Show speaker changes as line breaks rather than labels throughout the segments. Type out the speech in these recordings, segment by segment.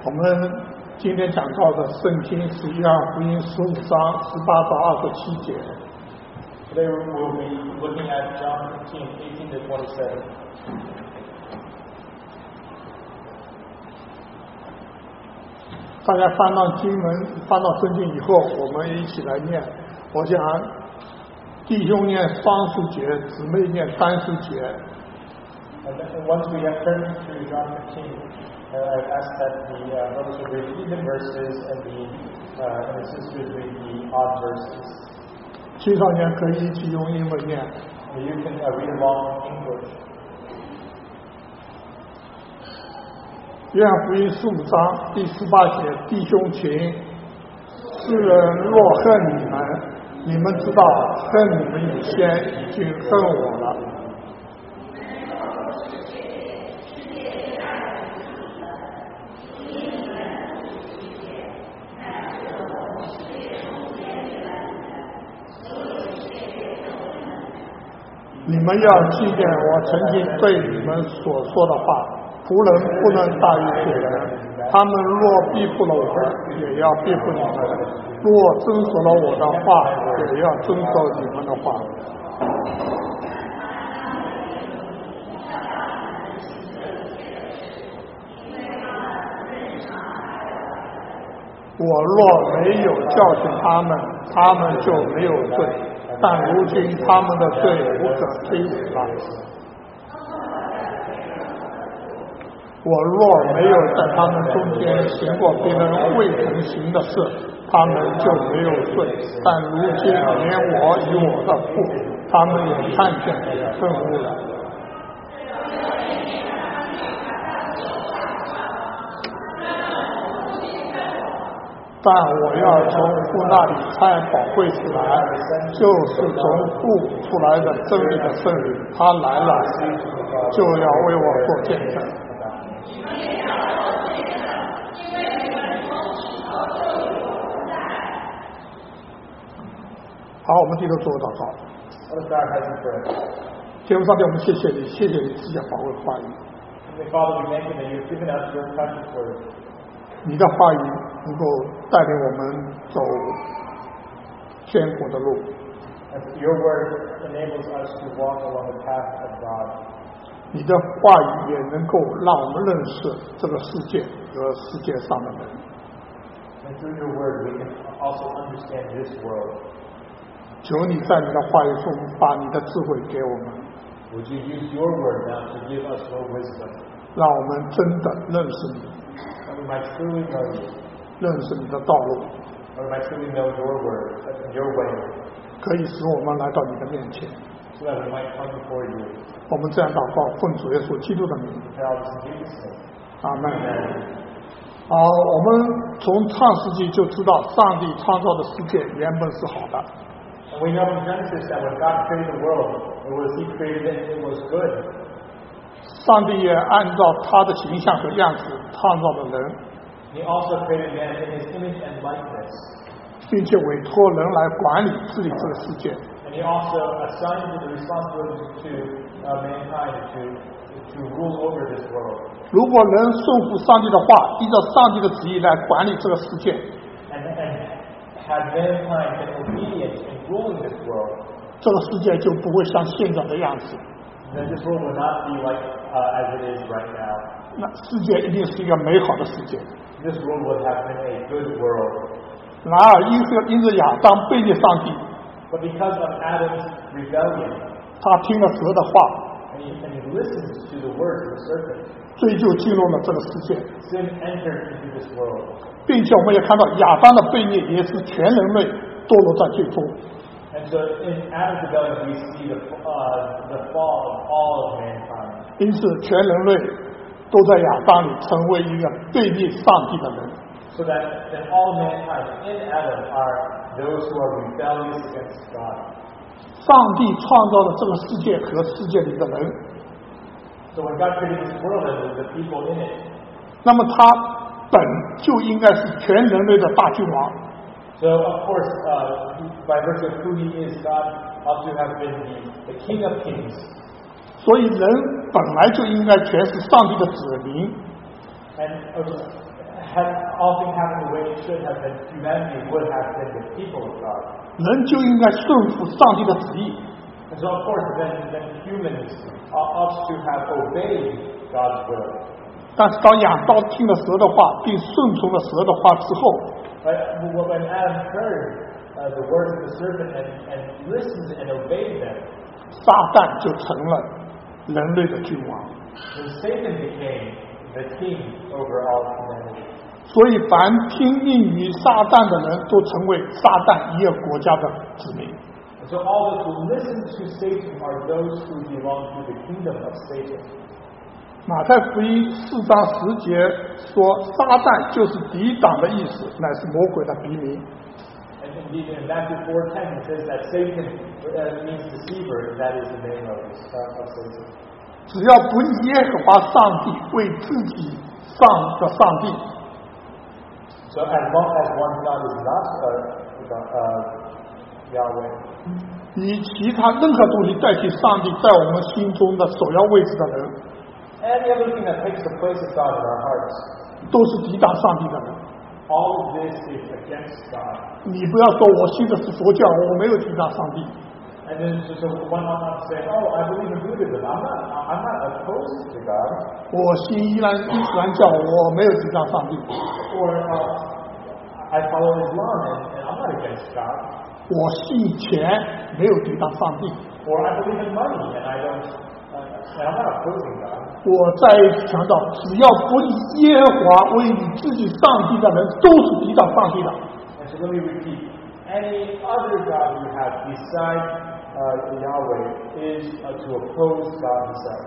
我们今天讲到的圣经是约翰福音15章18到27节。
Today we'll be looking at John 15:18 to 27.
大家翻到经文，翻到圣经以后，我们一起来念。我想弟兄念双数节，姊妹念单数节。
And once we have turned to John 15, I ask that the brothers would read even verses and the sisters read the odd verses.
青少年可以一起用英文念。
And you can read along in English.
约翰福音15章第18节，弟兄情，世人若恨你们，你们知道恨你们以前已经恨我了。你们要记念我曾经对你们所说的话，仆人不能大于主人，他们若逼迫了我，也要逼迫你们；若遵守了我的话，也要遵守你们的话。我若没有教训他们，他们就没有罪。但如今他们的罪无可推诿了。我若没有在他们中间行过别人未曾行的事，他们就没有罪。但如今连我与我的父，他们也看见也恨恶了。但我要从父那里差宝贵子来，就是从父出来的真理的圣灵，他来了，就要为我做见证。好，我们低头做祷告。天父上帝，我们谢谢你，谢谢你自己的宝贵话语。你的话语能够带领我们走艰苦的路。
Your word enables us to walk along the path of God.
你的话语也能够让我们认识这个世界和世界上的人。
And through your word, we can also understand this world.
求你在你的话语中把你的智慧给我们。
Would you use your word now to give us more wisdom?
让我们真的认识你。
That we might truly know you.
认识你的道路。
That we might truly know your word, your way.
可以使我们来到你的面前。
So that we might come before you.
我们这样祷告，奉主耶稣基督的名。阿门。好，我们从创世纪就知道，上帝创造的世界原本是好的。
And we know from Genesis that when God created the world, He created it, it was good.
上帝也按照他的形象和样子创造了人。
He also created man in His image and likeness.
并且委托人来管理治理这个世界。
And He also assigned the responsibility to mankind to rule over this world.
如果人顺服上帝的话，依照上帝的旨意来管理这个世界，
And had mankind been obedient in ruling this world,
这个世界就不会像现在的样子。
then this world would not be like as it is right now.
那世界一定是一个美好的世界。
This world would have been a good world.
然而因着亚当背逆上帝，
But because of Adam's rebellion,
他听了蛇的话，
and he listens to the words of the serpent,
罪就进入了这个世界。
sin entered into this world.
并且我们也看到亚当的背逆也是全人类堕落在最终。
And so in Adam's rebellion, we see the fall of all of mankind.
因此，全人类都在亚当里成为一个背逆上帝的人。
So that all mankind in Adam are those who are rebellious against God.
上帝创造了这个世界和世界里的人。
So when God created this world and the people in it,
那么他本就应该是全人类的大君王。
so of course, by virtue of who He is, God ought to have been the King of Kings.
所以人本来就应该全是上帝的子民。
And had all things happened the way it should have been, humanity would have been the people of God.
人就应该顺服上帝的旨意。
And so, of course, then humans ought to have obeyed God's will.
但是当亚当听了蛇的话，并顺从了蛇的话之后，
But when Adam heard the words of the serpent and listened and obeyed them,
撒旦就成了人类的君王。
then Satan became the king over all humanity.
所以，凡听命于撒旦的人都成为撒旦一个国家的子民。
And so all those who listen to Satan are those who belong to the kingdom of Satan.
马太福音4章10节说，撒旦就是抵挡的意思，乃是魔鬼的笔名。
And indeed, in Matthew 4:10, it says that Satan means deceiver. That is the name of Satan.
只要不以耶和华上帝为自己上的上帝，
So as long as one God is not Yahweh,
以其他任何东西代替上帝在我们心中的首要位置的人，
any other thing that takes the place of God in our hearts,
都是抵挡上帝的人。
all of this is against God.
你不要说我信的是佛教，我没有抵挡上帝。
And then so one ought not say, oh, I believe in Buddhism. I'm not opposed to God.
我信伊斯兰教，我没有抵挡上帝。
Or I follow Islam and I'm not against God.
我信钱，没有抵挡上帝。
Or I believe in money and and I'm not opposing God.
我再一次强调，只要不以耶和华为你自己上帝的人，都是抵挡上帝的。
And so let me repeat. Any other God you have besides Yahweh is to oppose God himself.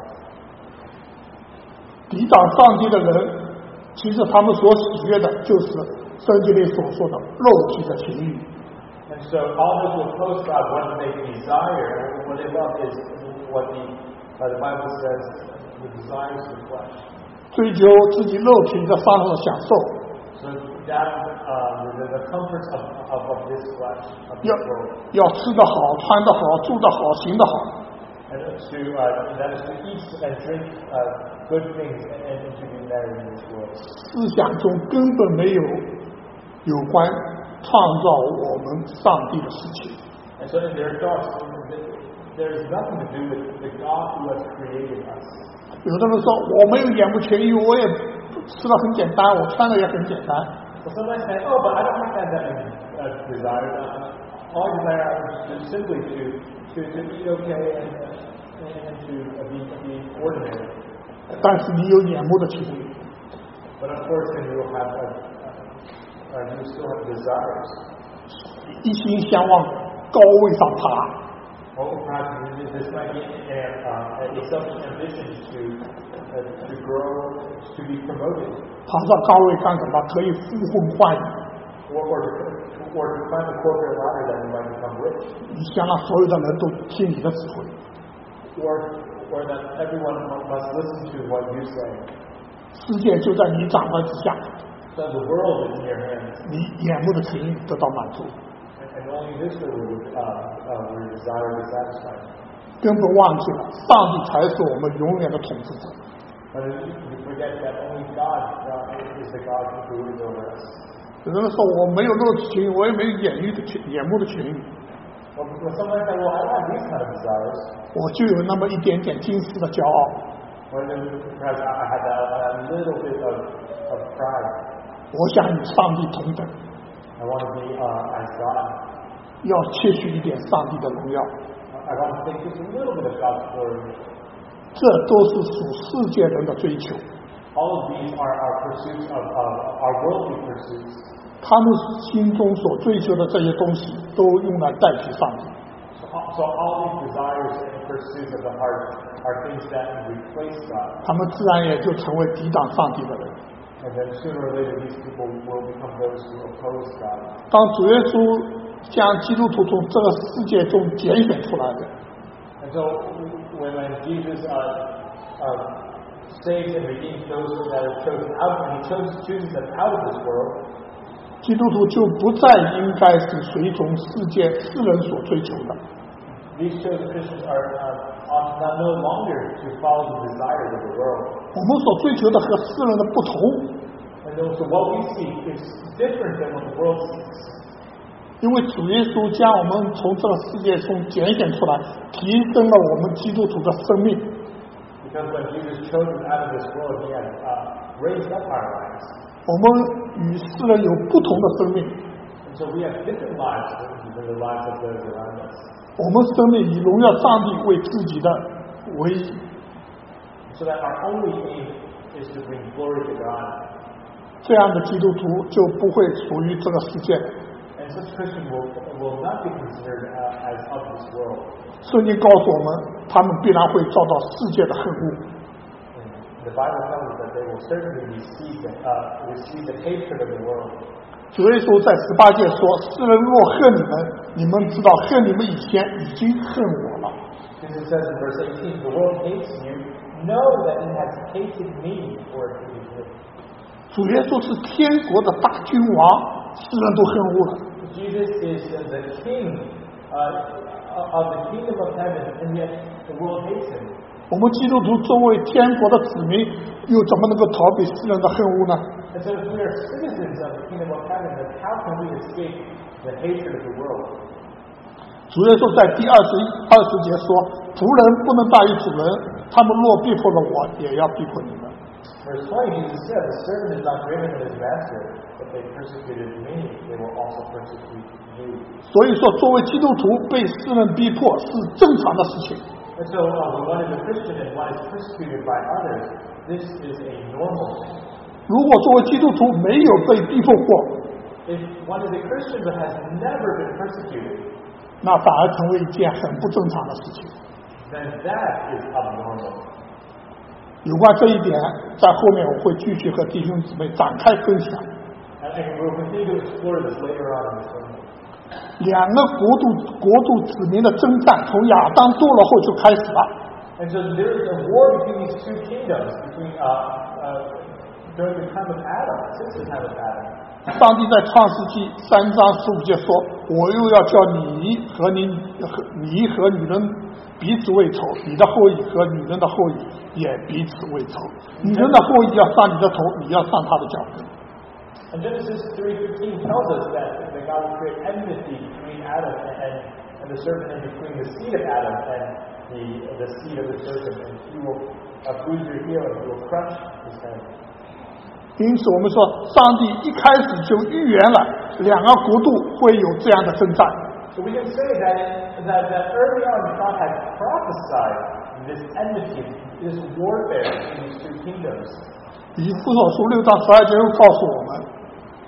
抵挡上帝的人，其实他们所喜悦的就是圣经里所说的肉体的情欲。
And so all those who oppose God, what they desire, what they love is what the Bible says, the desires of the flesh.
追求自己肉体的上的享受，
So that the comforts of this flesh, of this
要
world.
要吃得好、穿得好、住得好、行得好。
And that is to eat and drink good things and to be married in this world.
思想中根本没有关创造我们上帝的事情。
And so in their thoughts, there is nothing to do with the God who has created us.
有的人说我没有眼目情欲，我也吃的很简单，我穿的也很简单。
So sometimes say, oh, but I don't have that desire. All I desire is simply to eat okay and to be ordinary.
但是你有眼目的情欲，
But of course, then you will have you still have desires.
一心向往高位上爬。
Or perhaps this might be a selfish ambition to grow, to be promoted,
爬上高位干什么？可以呼风唤雨。
or to climb the corporate ladder that you might become rich,
你想让所有的人都听你的指挥，
or that everyone must listen to what you say.
世界就在你掌握之下，
So the world is in your hands,
你眼目的情欲得到满足，
and only this will your desire be satisfied.
根本忘记了上帝才是我们永远的统治者。
But you forget that only God is the God who rules over us.
有人说我没有肉体情欲，我也没有眼目的情欲，
Well, sometimes I say, well, I don't have these kind of desires.
我就有那么一点点今世的骄傲。
Or then perhaps I had a little bit of pride.
我想与上帝同等，
I want to be as God.
要窃取一点上帝的荣耀，
I want to take just a little bit of God's glory.
这都是属世界人的追求。
All of these are our pursuits of our worldly pursuits.
他们心中所追求的这些东西，都用来代替上帝。
So all these desires and pursuits of the heart are things that replace God.
他们自然也就成为抵挡上帝的人。
And then sooner or later, these people will become those who oppose God.
当主耶稣将基督徒从这个世界中拣选出来的，
And so when Jesus saves and redeems those that are chosen out, and He chooses them out of this world,
基督徒就不再应该是随从世人所追求的。
these chosen Christians ought not no longer to follow the desires of the world.
我们所追求的和世人的不同，
And so what we seek is different than what the world seeks.
因为主耶稣将我们从这个世界中拣选出来，提升了我们基督徒的生命。
Because when Jesus chose us out of this world, He has raised up our lives.
我们与世人有不同的生命。
And so we have different lives than the lives of those around us.
我们生命以荣耀上帝为自己的唯一。
So that our only aim is to bring glory to God.
这样的基督徒就不会处于这个世界。
And such Christian will not be considered as of this world.
圣经告诉我们，他们必然会遭到世界的恨恶。
The Bible tells us that they will certainly receive the hatred of the world.
主耶稣在18节说：“世人若恨你们，你们知道恨你们以前已经恨我了。”
Jesus says in verse 18, "The world hates you. Know that it has hated me before it hated you."
主耶稣是天国的大君王，世人都恨恶了。
Jesus is the king of the kingdom of heaven, and yet the world hates him.
我们基督徒作为天国的子民，又怎么能够逃避世人的恨恶呢？
And so if we are citizens of the kingdom of heaven, then how can we escape the hatred of the world?
主耶稣在第20节说：“仆人不能大于主人，他们若逼迫了我，也要逼迫你们。”
Verse 20, Jesus said, "The servant is not greater than his master. If they persecuted me, they will also persecute you."
所以说，作为基督徒被世人逼迫是正常的事情。
And so when one is a Christian and one is persecuted by others, this is a normal thing.
如果作为基督徒没有被逼迫过，
If one is a Christian but has never been persecuted,
那反而成为一件很不正常的事情。
then that is abnormal.
有关这一点，在后面我会继续和弟兄姊妹展开分享。
And we'll continue to explore this later on in this sermon.
两个国度子民的征战，从亚当堕落后就开始了。
And so there is a war between these two kingdoms, during the time of Adam, since the time of Adam.
上帝在创世纪3章15节说：“我又要叫你和女人彼此为仇，你的后裔和女人的后裔也彼此为仇。女人的后裔要上你的头，你要上她的脚跟。”
And Genesis 3:15 tells us that God will create enmity between Adam and the serpent, and between the seed of Adam and the seed of the serpent, and he will bruise your heel and he will crush his head.
因此，我们说，上帝一开始就预言了两个国度会有这样的征战。
So we can say that early on God had prophesied this enmity, this warfare in these two kingdoms.
以弗所书6章12节又告诉我们，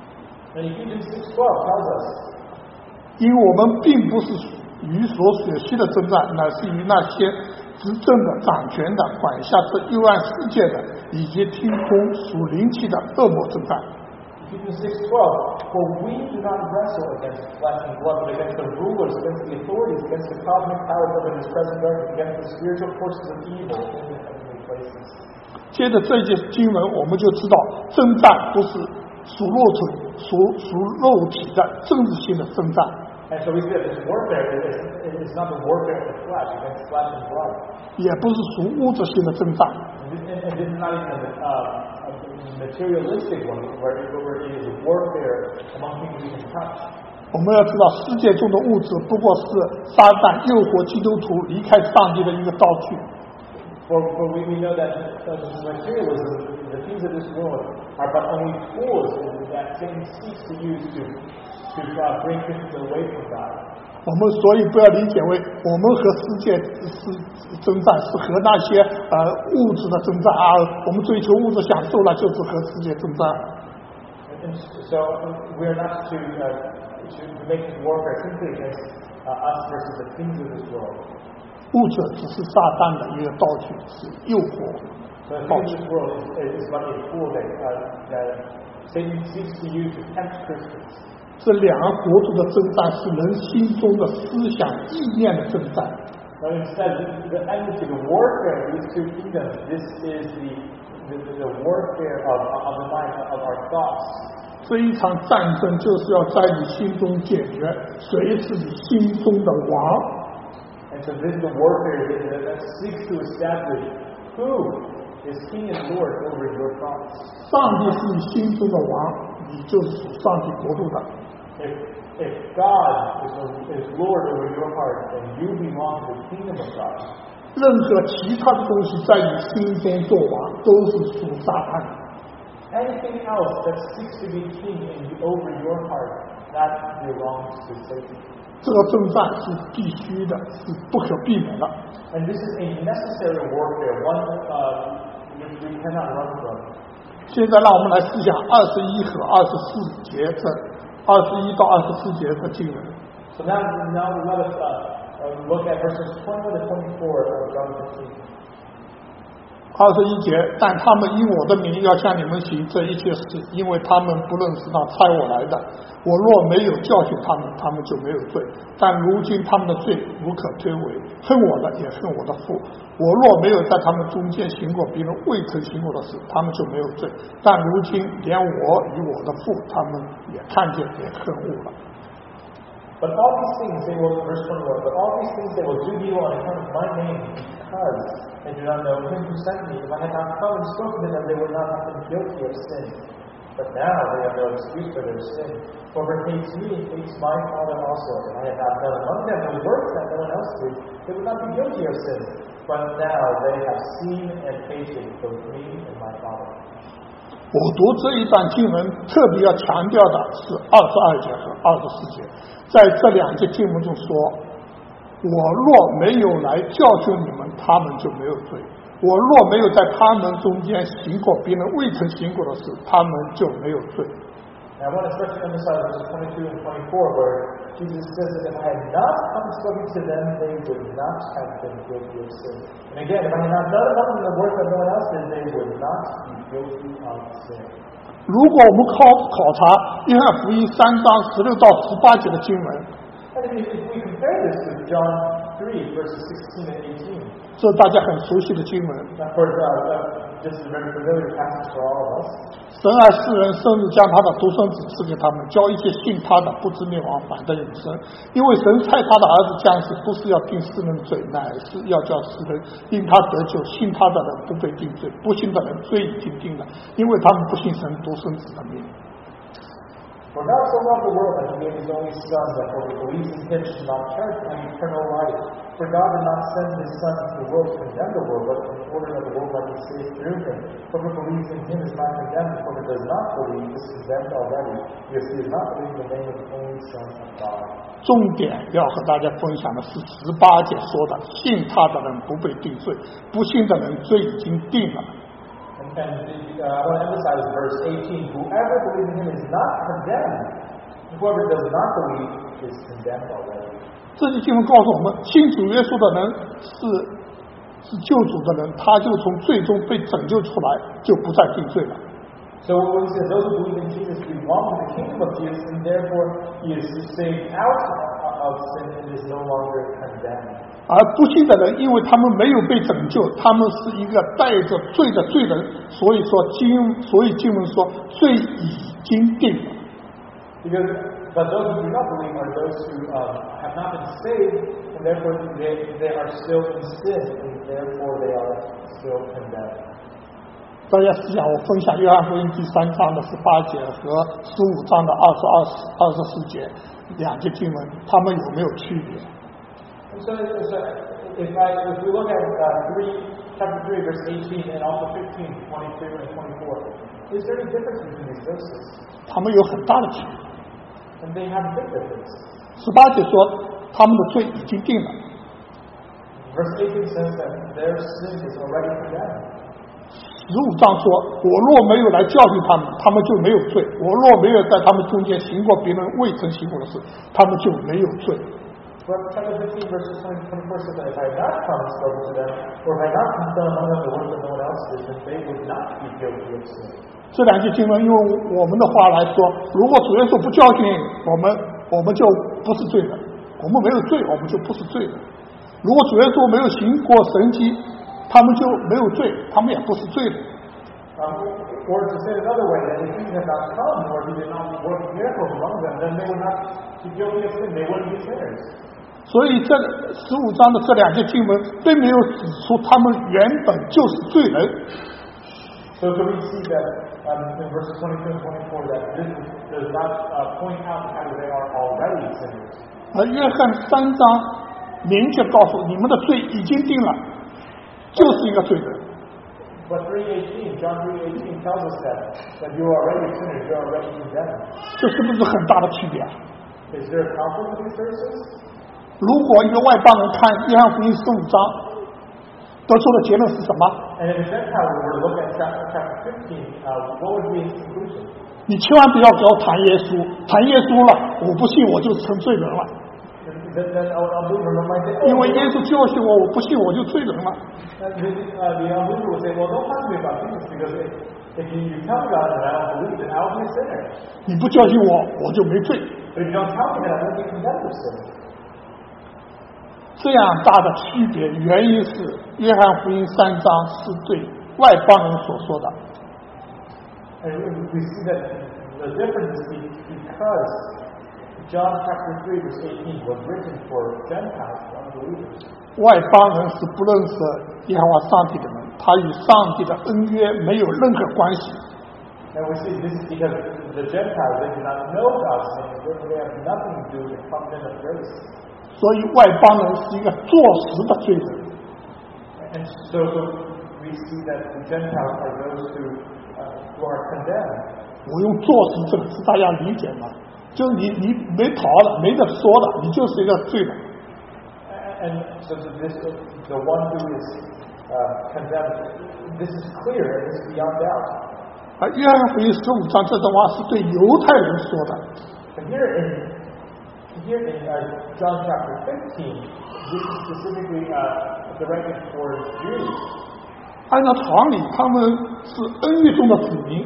And Ephesians 6:12 tells us,
因为我们并不是与所血气的征战，乃是与那些执政的、掌权的、管辖这幽暗世界的，以及天空属灵气的恶魔征战。
Ephesians 6:12, "For we do not wrestle against flesh and blood, but against the rulers, against the authorities, against the cosmic powers of this present darkness, against the spiritual forces of evil in the heavenly places."
接着这一节经文，我们就知道征战不是属肉体的政治性的征战，
And so we see that this warfare is not the warfare of the flesh against flesh and blood.
也不是属物质性的征战。
And this is not even a materialistic one, where it is a warfare among things we can touch.
我们要知道，世界中的物质不过是撒旦诱惑基督徒离开上帝的一个道具。
For we know that materialism, the things of this world, are but only tools that Satan seeks to use to bring Christians away from God.
我们所以不要理解为我们和世界是征战，是和那些物质的征战啊，我们追求物质享受了，就是和世界征战。
And so we are not to make this warfare simply against us versus the things of this world.
物质只是撒旦的一个道具，是诱惑。
So the things of this world is but a tool that Satan seeks to use to tempt Christians.
这两个国度的征战是人心中的思想意念的征战。
But instead, the enmity, the warfare of these two kingdoms, this is the warfare of the mind, of our thoughts.
这一场战争就是要在你心中解决谁是你心中的王。
And so this is the warfare that seeks to establish who is king and lord over your thoughts.
上帝是你心中的王，你就是属上帝国度的。
If God is Lord over your heart, then you belong to the kingdom of God.
任何其他的东西在你心中做王，都是属撒旦的。
Anything else that seeks to be king over your heart, that belongs to Satan.
这个征战是必须的，是不可避免的。
And this is a necessary warfare, one which we cannot run from.
现在让我们来思想21和24节这21到24节的经文。
So now let us look at verses 21 to 24 of John 15.
21节，但他们因我的名要向你们行这一切事，因为他们不认识那差我来的。我若没有教训他们，他们就没有罪。但如今他们的罪无可推诿，恨我的也恨我的父。我若没有在他们中间行过别人未曾行过的事，他们就没有罪。但如今连我与我的父，他们也看见也恨恶了。
But all these things they will, verse 21, but all these things they will do to you on account of my name, because they do not know him who sent me. If I had not come and spoken to them, they would not have been guilty of sin. But now they have no excuse for their sin. Whoever hates me hates my Father also. If I had not done among them the works that no one else did, they would not be guilty of sin. But now they have seen and tasted both me and my Father.
我读这一段经文特别要强调的是22节和24节，在这两节经文中说，我若没有来教训你们，他们就没有罪；我若没有在他们中间行过别人未曾行过的事，他们就没有罪。
Now I want to especially emphasize verses 22 and 24 where Jesus says that if I had not come and spoken to them, they would not have been guilty of sin. And again, if I had not done among them the work that no one else did, they would not be guilty of sin.
如果我们考察约翰福音3章16到18节的经文，
And if we compare this to John 3 verses 16 and 18,
这是大家很熟悉的经文。
of course, this is a very familiar passage for all of us.
神爱世人，甚至将他的独生子赐给他们，叫一切信他的不至灭亡，反得永生。因为神差他的儿子降世，不是要定世人的罪，乃是要叫世人因他得救。信他的人不被定罪，不信的人罪已经定了，因为他们不信神独生子的名。
For God so loved the world that he gave his only Son, that whoever believes in him should not perish but have eternal life. For God did not send his Son into the world to condemn the world, but in order that the world might be saved through him. Whoever believes in him is not condemned, whoever does not believe is condemned already, because he has not believed in the name of the only Son of God.
重点要和大家分享的是18节说的，信他的人不被定罪，不信的人罪已经定了。
And I want to emphasize verse 18. Whoever believes in him is not condemned. Whoever does not believe is condemned already.
这句经文告诉我们，信主耶稣的人是救主的人，他就从罪中被拯救出来，就不再定罪了。
So when he says those who believe in Jesus belong to the kingdom of Jesus, and therefore he is saved out of sin and is no longer condemned.
而不信的人，因为他们没有被拯救，他们是一个带着罪的罪人，所以经文说罪已经定了。
But those who do not believe are those who have not been saved, and therefore they are still in sin, and therefore they are still condemned.
大家思想，我分享约翰福音第3章的18节和15章的24节两节经文，它们有没有区别？
So if we look at chapter 3, verse 18, and also 15, 22, and 24, is there any difference between these verses?
它们有很大的区别。
And they have a big difference.
18节说他们的罪已经定了。
Verse 18 says that their sin is already condemned.
15章说，我若没有来教训他们，他们就没有罪；我若没有在他们中间行过别人未曾行过的事，他们就没有罪。
But chapter 15, verses 20 to 24 says that if I had not come and spoken to them, or if I had not done among them the work that no one else did, then they would not be guilty of sin.
这两句经文用我们的话来说，如果主耶稣不教训我们就不是罪人；我们没有罪，我们就不是罪人。如果主耶稣没有行过神迹，他们就没有罪，他们也不是罪人。
Or to say it another way, that if he had not come, or he did not work miracles among them, then they would not be guilty of sin. They wouldn't be sinners.
所以这15章的这2节经文并没有指出他们原本就是罪人。
So we see that in verses 22 and 24 that this does not point out how they are already sinners.
而约翰3章明确告诉你们的罪已经定了，就是一个罪人。
But 3:18, John 3:18 tells us that you are already sinners, you are already condemned.
这是不是很大的区别啊？
Is there a conflict with these verses?
如果一个外邦人看约翰福音15章，得出的结论是什么？
And if a Gentile were to look at chapter 15, what would be his conclusion?
你千万不要给我谈耶稣，谈耶稣了，我不信我就成罪人了。
Then unbeliever might say,
因为耶稣教训我，我不信我就罪人了。
the unbeliever would say, well, don't talk to me about Jesus because if you tell me about it and I don't believe it, I'll be a sinner.
你不教训我，我就没罪。
But if you don't tell me that, I won't be condemned of sin.
这样大的区别，原因是约翰福音3章是对外邦人所说的。
And we see that the difference is because John chapter 3 verse 18 was written for Gentiles, for unbelievers.
外邦人是不认识耶和华上帝的人，他与上帝的恩约没有任何关系。
And we see this is because the Gentiles, they do not know God's name, therefore they have nothing to do with the covenant of grace.
所以外邦人是一个坐实的罪人。
And so we see that the Gentiles are those who are condemned.
我用坐实这个词，大家理解吗？就是你没逃的，没得说的，你就是一个罪人。
And so the one who is condemned, this is clear, and this is beyond doubt.
而约翰福音15章这段话是对犹太人说的。
But here in John chapter 15, this is specifically directed towards Jews.
按照常理，他们是恩约中的子民。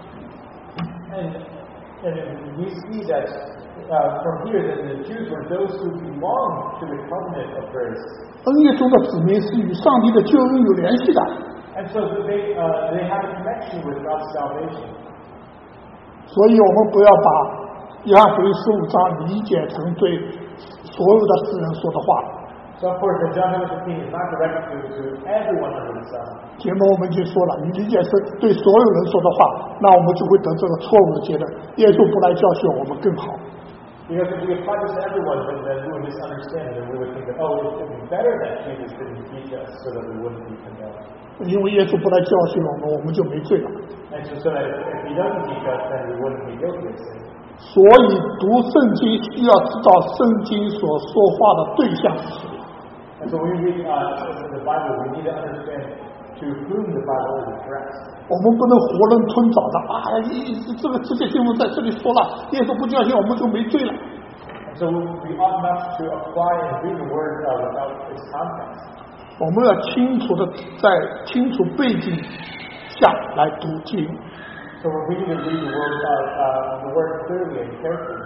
And we see that from here that the Jews were those who belong to the covenant of grace.
恩约中的子民是与上帝的救恩有联系的。
And so they have a connection with God's salvation.
所以我们不要把约翰福音15章理解成对所有的世人说的话。
So of course, the John 15 is not directed to everyone under the sun.
前面我们已经说了，你理解是对所有人说的话，那我们就会得这个错误的结论。耶稣不来教训我们更好。
Because if we apply this to everyone, then we would misunderstand, and we would think that, oh, it would be better that Jesus didn't teach us so that we wouldn't be condemned.
因为耶稣不来教训我们，我们就没罪了。
And so that if he doesn't teach us, then we wouldn't be guilty of sin.
所以读圣经需要知道圣经所说话的对象是谁。
And so when we read the Bible, we need to understand to whom the Bible is addressed.
我们不能囫囵吞枣的这些经文在这里说了，耶稣不教训我们就没罪了。
And so we ought not to apply and read the word without its context.
我们要清楚的在清楚背景下来读经。
So we need to read the word clearly and carefully.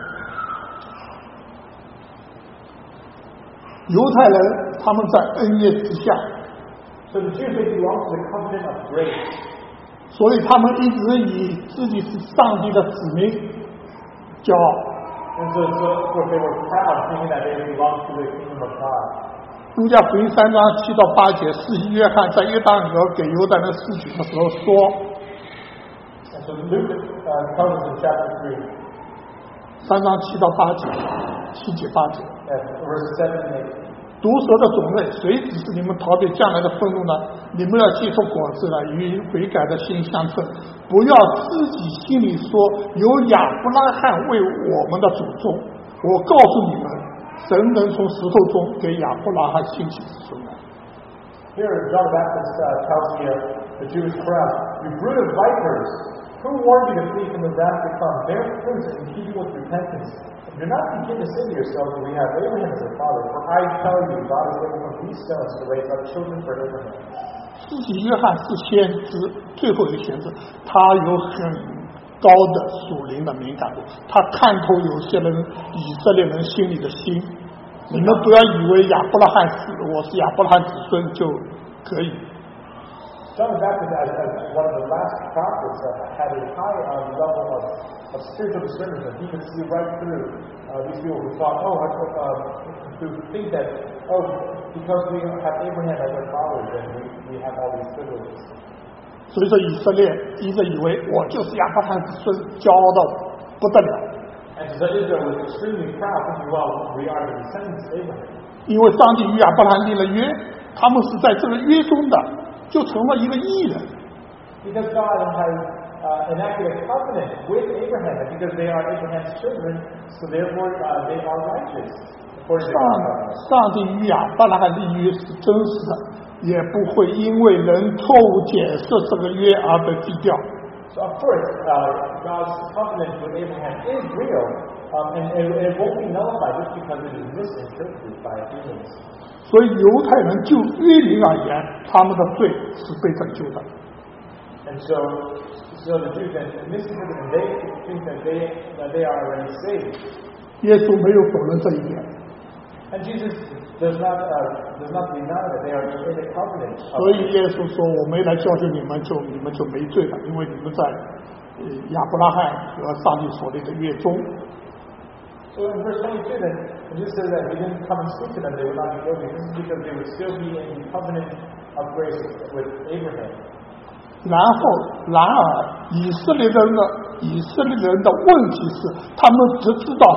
犹太人他们在恩约之下，
So the Jews, they belong to the covenant of grace.
所以他们一直以自己是上帝的子民骄傲。
And so of course they were proud, thinking that they belonged to the kingdom of God.
路加福音3章7到8节，施洗约翰在约旦河给犹太人施洗的时候说。
And so Luke tells us in chapter 3,
3章7到8节，7节8节。
verses 7 and 8.
毒蛇的种类，谁指示你们逃避将来的愤怒呢？你们要结出果子来，与悔改的心相称。不要自己心里说，有亚伯拉罕为我们的祖宗。我告诉你们，神能从石头中给亚伯拉罕兴起子孙来。
Here, John the Baptist tells the Jewish crowd, "You brood of vipers, who warned you to flee from the wrath to come? Bear fruit in keeping with repentance. Do not begin to say to yourselves, we have Abraham as our father. For I tell you, God is able from these stones to raise up children for Abraham."
施洗约翰是先知，最后一个先知，他有很高的属灵的敏感度，他看透有些人以色列人心里的心。你们不要以为亚伯拉罕是我是亚伯拉罕子孙就可以。
John the Baptist, as one of the last prophets, had a high level of spiritual discernment, that he could see right through these people who thought, who think that, because we have Abraham as our father, then we have all these privileges.
所以说以色列一直以为我就是亚伯拉罕子孙，骄傲到不得了。
And so Israel was extremely proud, thinking, well, we are the descendants of Abraham.
因为上帝与亚伯拉罕立了约，他们是在这个约中的，就成了一个义人。
Because God has enacted a covenant with Abraham, and because they are Abraham's children, so therefore they are righteous.
上帝与亚伯拉罕立约是真实的，也不会因为人错误解释这个约而被废掉。
So of course, God's covenant with Abraham is real, and it won't be nullified just because it is misinterpreted by humans.
所以犹太人就约民而言，他们的罪是被拯救的。
And so the Jews then misinterpret, and they think that they are already saved.
耶稣没有否认这一点。
And Jesus does not deny that they are in the covenant.
所以耶稣说：“我没来教训你们就没罪了，因为你们在亚伯拉罕和上帝所立的约中。”
So in verse 22, then Jesus says that he didn't come and speak to them; they would not be guilty. This is because they would still be in the covenant of grace with Abraham.
然而，以色列人的问题是，他们只知道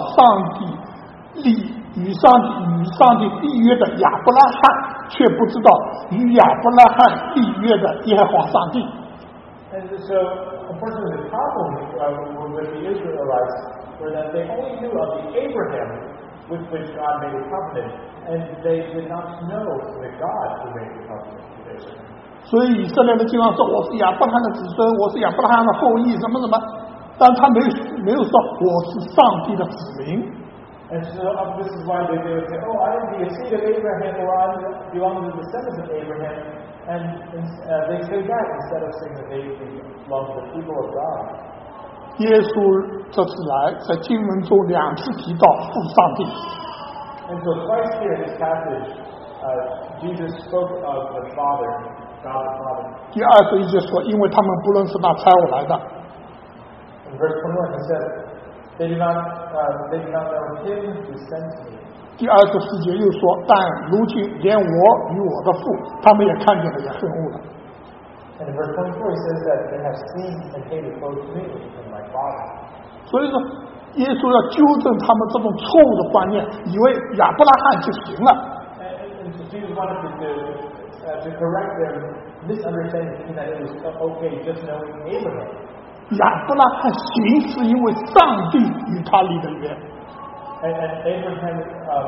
与上帝立约的亚伯拉罕，却不知道与亚伯拉罕立约的耶和华上帝。
And so, unfortunately, the problem with the Israelites were that they only knew of the Abraham with which God made a covenant, and they did not know the God who made the covenant with Abraham.
所以以色列人经常说我是亚伯拉罕的子孙，我是亚伯拉罕的后裔，什么什么，但他没有说我是上帝的子民。
And so this is why they would say, I am the seed of Abraham, or I belong to the descendants of Abraham. And they say that instead of saying that they belong to the people of God.
耶稣这次来，在经文中2次提到父上帝。
And so twice here in this passage, Jesus spoke of the Father, God the Father.
第21节说，因为他们不认识那差我来的。
In verse 21 he said, They do not know him who sent me.
第24节又说，但如今连我与我的父，他们也看见了，也恨恶了。
And in verse 24 he says that they have seen and hated both me and my Father.
所以说，耶稣要纠正他们这种错误的观念，以为亚伯拉罕就行了。
And so Jesus wanted to correct their misunderstanding, thinking that it was okay just knowing Abraham.
亚伯拉罕行是因为上帝与他立的约。
And Abraham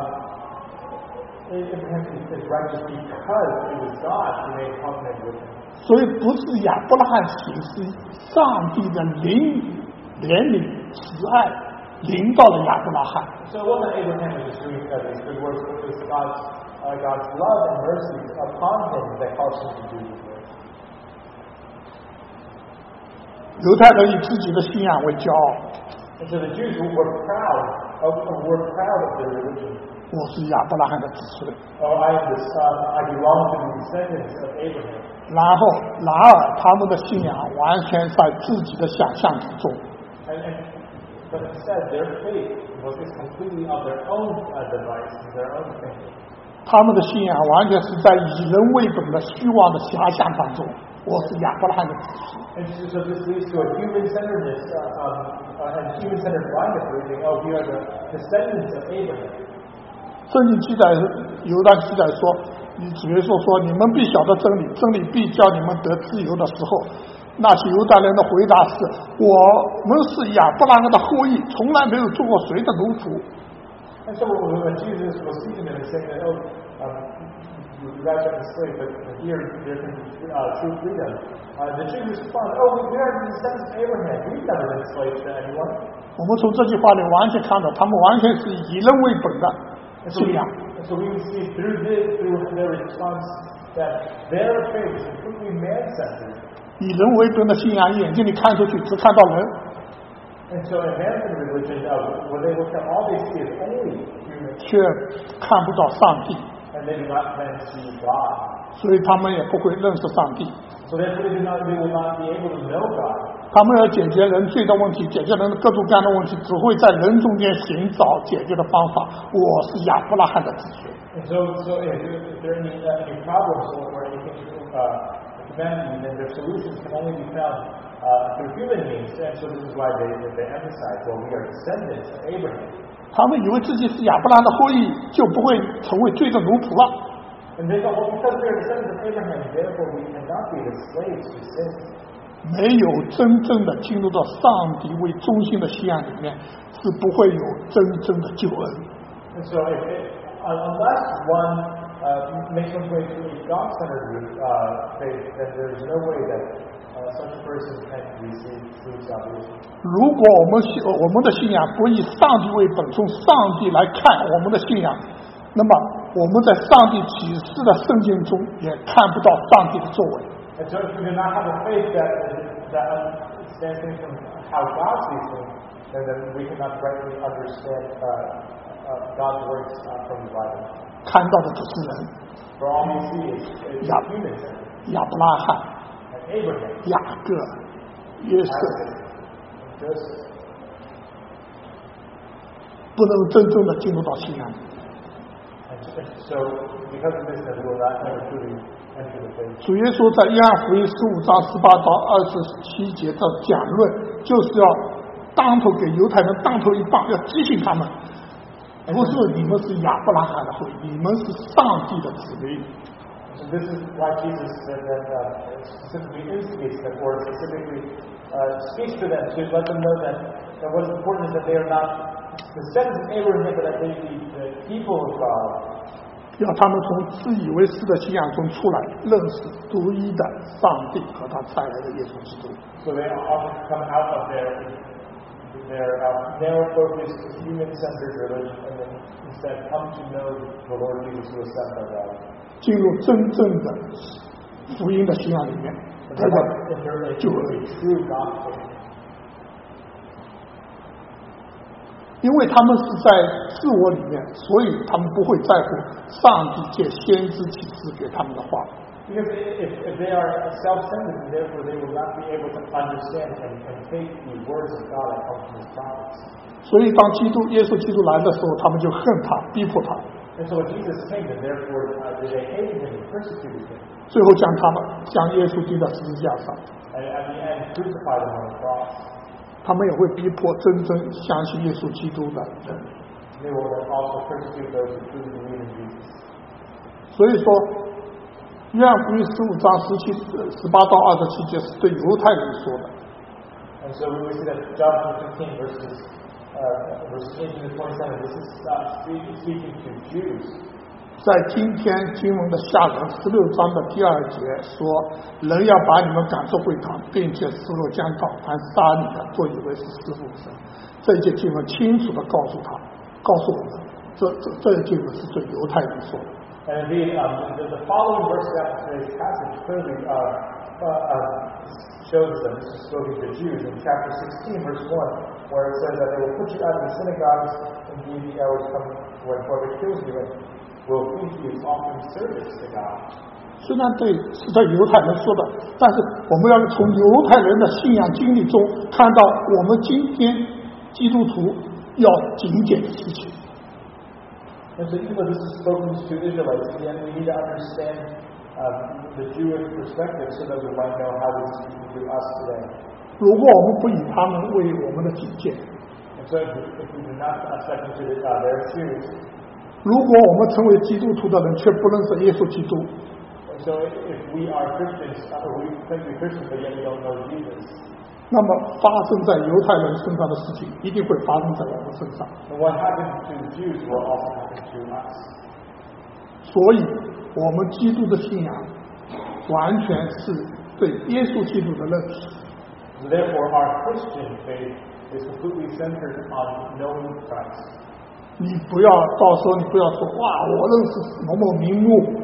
is righteous because it was God who made a covenant with him.
所以不是亚伯拉罕行，是上帝的怜悯慈爱临到了亚伯拉罕。
So it wasn't Abraham who was doing these good works, but it was God's love and mercy upon him that caused him to do these works.
犹太人以自己的信仰为骄傲。
And so the Jews were proud of their religion.
我是亚伯拉罕的子孙。
I am the son. I belong to the descendants of Abraham.
然而他们的信仰完全在自己的想象之中。
But instead, their faith was completely of their own device, their own thinking.
他们的信仰完全是在以人为本的虚妄的遐想当中。我是亚伯拉罕的子孙。
And so this leads to a human-centeredness and human-centered blindness, believing, we are the descendants of Abraham.
圣经记载，犹大记载说，主耶稣说：“你们必晓得真理，真理必叫你们得自由的时候。”那些犹大人的回答是：“我们是亚伯拉罕的后裔，从来没有做过谁的奴仆。”
And so when Jesus was teaching them and saying that, you guys are enslaved, but here there can be true freedom. The Jews respond, we are the descendants of Abraham. We've never been slaves to anyone.
我们从这句话里完全看到，他们完全是以人为本的信仰。
So we can see through their response that their faith is completely man-centered.
以人为本的信仰，眼睛里看出去只看到人。
And so in man-centered religion, when they look at all they see is only human.
却看不到上帝。
And they do not then see God.
所以他们也不会认识上帝。
So therefore they will not be able to know God.
他们要解决人罪的问题，解决人各种各样的问题，只会在人中间寻找解决的方法。我是亚伯拉罕的子孙。
And so if there are any problems or anything humanity, then their solutions can only be found through human means. And so this is why they emphasize, well, we are descendants of Abraham.
他们以为自己是亚伯拉罕的后裔，就不会成为罪的奴仆了。
And they thought, well, because we are descendants of Abraham, therefore we cannot be the slaves to sin.
没有真正的进入到上帝为中心的信仰里面，是不会有真正的救恩。
And so unless one makes one's way to a God-centered faith, then there is no way that such a person can receive true salvation.
如果我们的信仰不以上帝为本，从上帝来看我们的信仰，那么我们在上帝启示的圣经中也看不到上帝的作为。
And so if we do not have a faith that understands things from how God sees things, then we cannot rightly understand God's works from the Bible.
看到的只是人，
For all we see is humans,
亚伯拉罕、
and Abraham,
雅各、约瑟，
Isaac, and Joseph.
不能真正的进入到信仰里。
And so because of this, then we will not ever truly enter the faith.
主耶稣在约翰福音15章18到27节的讲论，就是要当头给犹太人当头一棒，要提醒他们，不是你们是亚伯拉罕的后裔，你们是上帝的子民。
So this is why Jesus said that specifically instigates them, or specifically speaks to them to let them know that what is important is that they are not the descendants of Abraham, but that they be the people of God.
要他们从自以为是的信仰中出来，认识独一的上帝和他差来的耶稣基督。
So they often come out of their narrow-focused, human-centered religion, and then instead come to know the Lord Jesus who was sent by God.
进入真正的福音的信仰里面，得到
Enter
救
into
恩。
a true gospel.
因为他们是在自我里面，所以他们不会在乎上帝借先知启示给他们的话。
Because if they are self-centered, therefore they will not be able to understand and take the words of God that come from His prophets.
所以当耶稣基督来的时候，他们就恨他，逼迫他，
And so when Jesus came, then therefore they hated Him and persecuted Him.
最后将耶稣钉在十字架上。
And at the end, crucified Him on the cross.
他们也会逼迫真正相信耶稣基督的人。
They will then also persecute those who truly believe in Jesus.
所以说，约翰福音15章18到27节是对犹太人说的。
And so we see that John 15 verses 18 to 27, this is speaking to Jews.
在今天经文的下文16章的第2节说，人要把你们赶出会堂，并且失落将到，凡杀你的，做以为是师父神。这一节经文清楚的告诉我们，这一节经文是对犹太人说的。
And indeed, the following verses after today's passage clearly shows them, this is spoken to Jews in chapter 16, verse 1, where it says that they will put you out of the synagogues, indeed the hour is coming when whoever kills you and will think he is offering service to God.
虽然是对犹太人说的，但是我们要从犹太人的信仰经历中看到我们今天基督徒要警戒的事情。
And so even though this is spoken to Israelites, again, we need to understand the Jewish perspective so that we might know how this is speaking to us today.
如果我们不以他们为我们的警戒，
And so if we do not step into their shoes,
如果我们成为基督徒的人却不认识耶稣基督，
and so if we are Christians, or we claim to be Christians, but yet we don't know Jesus,
那么发生在犹太人身上的事情一定会发生在我们身上。
then what happened to the Jews will also happen to us.
所以，我们基督的信仰完全是对耶稣基督的认识。
So therefore, our Christian faith is completely centered on knowing Christ.
你不要到时候你不要说哇，我认识某某名目，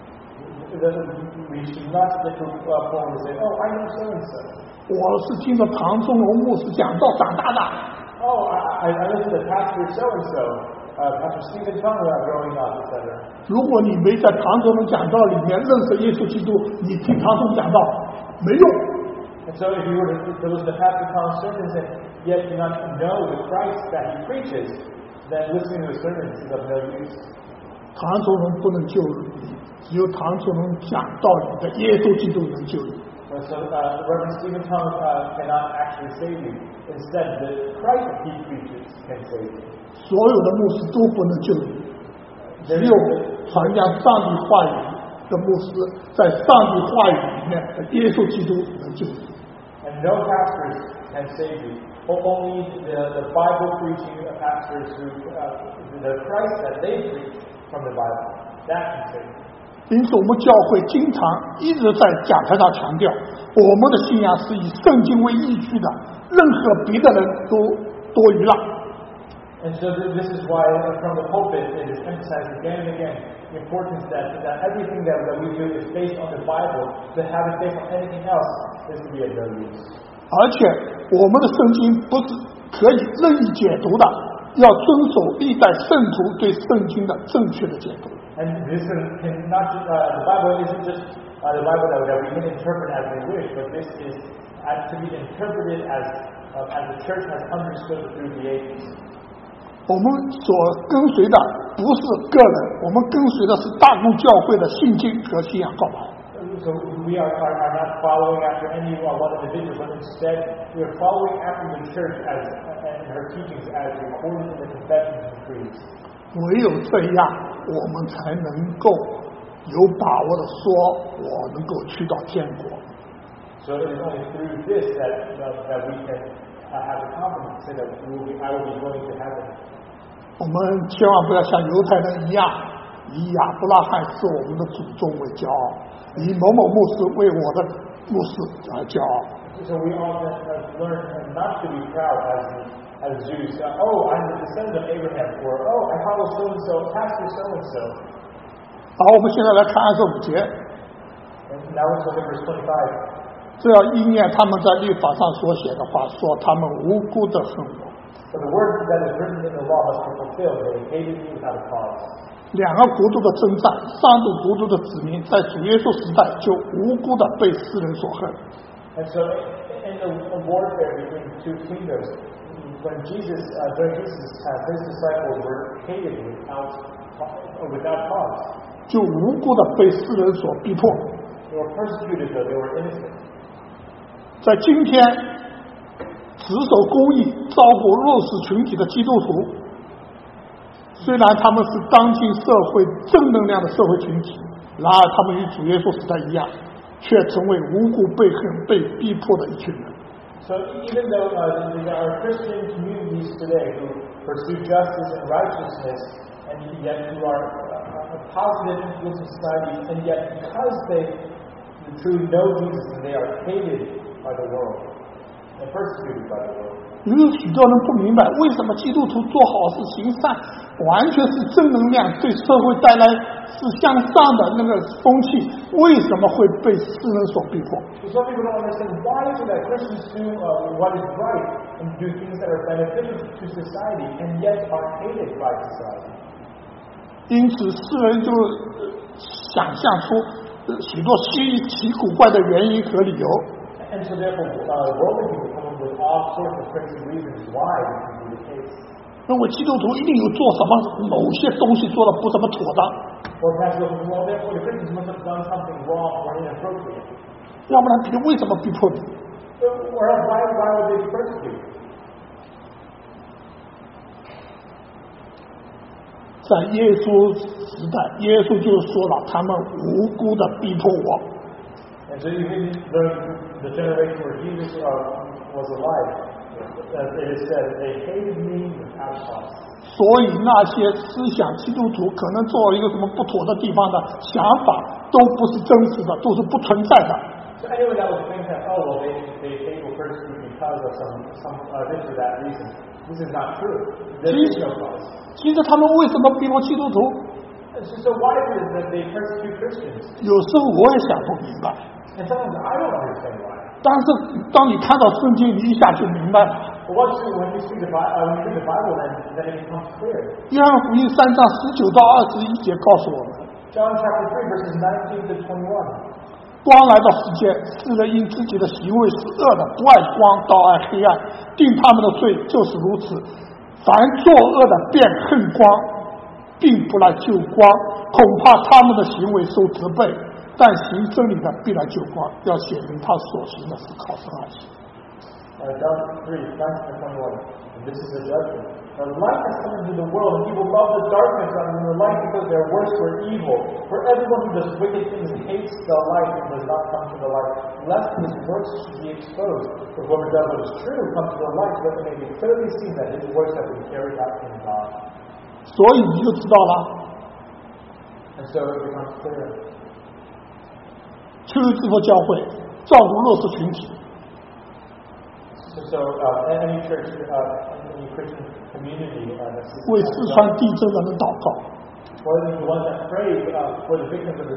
We should not get to a point where we say, oh, I know so-and-so.
我是听着唐中荣牧师讲道长大的。
Oh, I listened to Pastor so-and-so Pastor Stephen Chung growing up, etc.
如果你没在唐总的讲道里面认识耶稣基督，你听唐总讲道没用。
And so if you were to listen to Pastor Tong's sermons and yet do not know the Christ that he preaches, then listening to the sermons is of no use.
唐总人不能救你，只有唐总人讲道理的耶稣基督能救你。
So Reverend Stephen Tong cannot actually save you. Instead, the Christ that he preaches can save you.
所有的牧师都不能救你，只有传讲上帝话语的牧师，在上帝话语里面的耶稣基督能救你。
And no pastors can save you. Only the Bible preaching pastors who the Christ that they preach from the Bible that can save you.
因此，我们教会经常一直在讲台上强调，我们的信仰是以圣经为依据的，任何别的人都多余了。
And so this is why from the pulpit it is emphasized again and again the importance that everything that we do is based on the Bible. To have it based on anything else is to be of no use.
而且我们的圣经不是可以任意解读的，要遵守历代圣徒对圣经的正确的解读。
And this cannot the Bible isn't just the Bible that we can interpret as we wish, but this is to be interpreted as the church has understood through the ages.
我们所跟随的不是个人，我们跟随的是大公教会的信经和信仰告白。
So we are not following after any one individual, but instead we are following after the church and her teachings as recorded in the confessions and creeds.
唯有这样，我们才能够有把握的说，我能够去到天国。
So it is only through this that we can have the confidence to say that I will be going to heaven.
我们千万不要像犹太人一样，以亚伯拉罕是我们的祖宗为骄傲，以某某牧师为我的牧师而骄傲。
So we all must learn not to be proud as Jews. I'm the descendant of Abraham, or I follow so and so, pastor so and so.
好，我们现在来看25节。
And now let's look at verse 25.
这要应验他们在律法上所写的话，说他们无辜的恨我。
So the word that is written in the law must be fulfilled. They hated me without a cause.
两个国度的征战，上帝国度的子民在主耶稣时代就无辜的被世人所恨。
And so in the warfare between the two kingdoms, when during Jesus' time, his disciples were hated without cause.
就无辜的被世人所逼迫。
They were persecuted though they were innocent.
在今天，持守公义、照顾弱势群体的基督徒，虽然他们是当今社会正能量的社会群体，然而他们与主耶稣时代一样，却成为无故被恨、被逼迫的一群人。
So even though there are Christian communities today who pursue justice and righteousness, and yet who are a positive influence in society, and yet because they truly know Jesus, and they are hated by the world and persecuted by the world.
有许多人不明白，为什么基督徒做好事行善，完全是正能量，对社会带来是向上的那个风气，为什么会被世人所逼迫？
Some people don't understand why is it that Christians do what is right and do things that are beneficial to society, and yet are hated by society.
因此，世人就想象出许多稀奇古怪的原因和理由。
And so therefore, worldly people come up with all sorts of crazy reasons why this can be the case.
认为基督徒一定有做什么某些东西做的不怎么妥当，
Or perhaps well, therefore the Christians must have done something wrong or inappropriate.
要不然别人为什么逼迫你？
Or else why would they persecute?
在耶稣时代，耶稣就说了，他们无辜的逼迫我。
And so even the generation where Jesus was alive, it is said they hated me without cause.
所以那些思想基督徒可能做一个什么不妥的地方的想法，都不是真实的，都是不存在的。
So anyone that would think that they will persecute because of some this or that reason, this is not true. There is no cause.
其实他们为什么逼迫基督徒？
So why is it that they persecute Christians?
有时候我也想不明白。
And sometimes I don't understand why.
但是当你看到圣经，你一下就明白了。
But when you read the Bible, then it becomes clear.
约翰福音3章19到21节告诉我们，
John chapter 3, verses 19 to 21.
光来到世界，世人因自己的行为是恶的，不爱光，倒爱黑暗，定他们的罪就是如此。凡作恶的便恨光，并不来救光，恐怕他们的行为受责备。但行真理的必来救光，要显明他所行的是靠神而行。
John 3, 19 to 21. And this is the judgment. The light has come into the world, and people love the darkness rather than the light because their works were evil. For everyone who does wicked things hates the light and does not come to the light, lest his works should be exposed. For whoever does what is true comes to the light, so that it may be clearly seen that his works have been carried out in God.
所以你就知道了，
And so it becomes clear.
去制服教会，照顾弱势群体，
So any church, any Christian community,
为四川地震的人祷告，
or the ones that pray for the victims of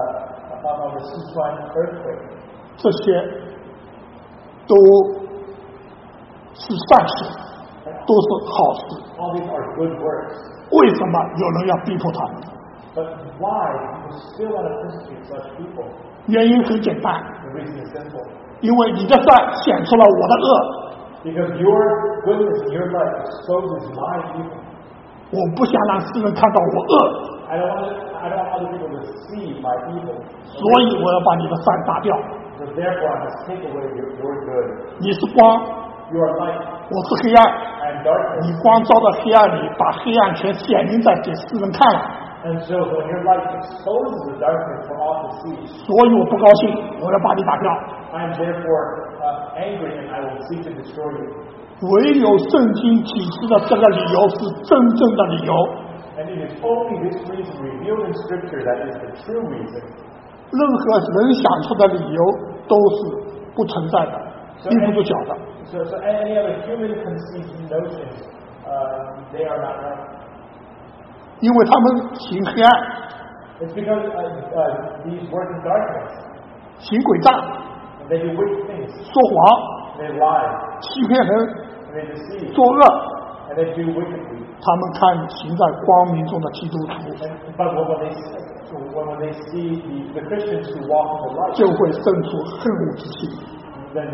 the Sichuan earthquake.
这些都是善事，都是好事。
All these are good works.
为什么有人要逼迫他们？
But why people still want to persecute such people?
原因很简单，
The reason is simple.
因为你的善显出了我的恶，
Because your goodness and your light exposes my evil.
我不想让世人看到我恶，
I don't want other people to see my evil.
所以我要把你的善打掉。
So therefore I must take away your good.
你是光，
You are light.
我是黑暗，
I am darkness.
你光照到黑暗里，把黑暗全显明在给世人看了，
And so when your light exposes the darkness for all to see,
所以我不高兴，我要把你打掉。
I am therefore angry and I will seek to destroy you.
唯有圣经启示的这个理由是真正的理由，
And it is only this reason revealed in Scripture that is the true reason.
任何人想出的理由都是不存在的，立不住脚的。
So any other human conceived notions, they are not right.
因为他们行黑暗，
It's because these work in darkness.
行诡诈，
And they do wicked things.
说谎，
They lie.
欺骗人，
And they deceive.
作恶。
And they do wickedly.
他们看行在光明中的基督徒，
But when they see the Christians who walk in the light,
就会生出恨恶之心。
then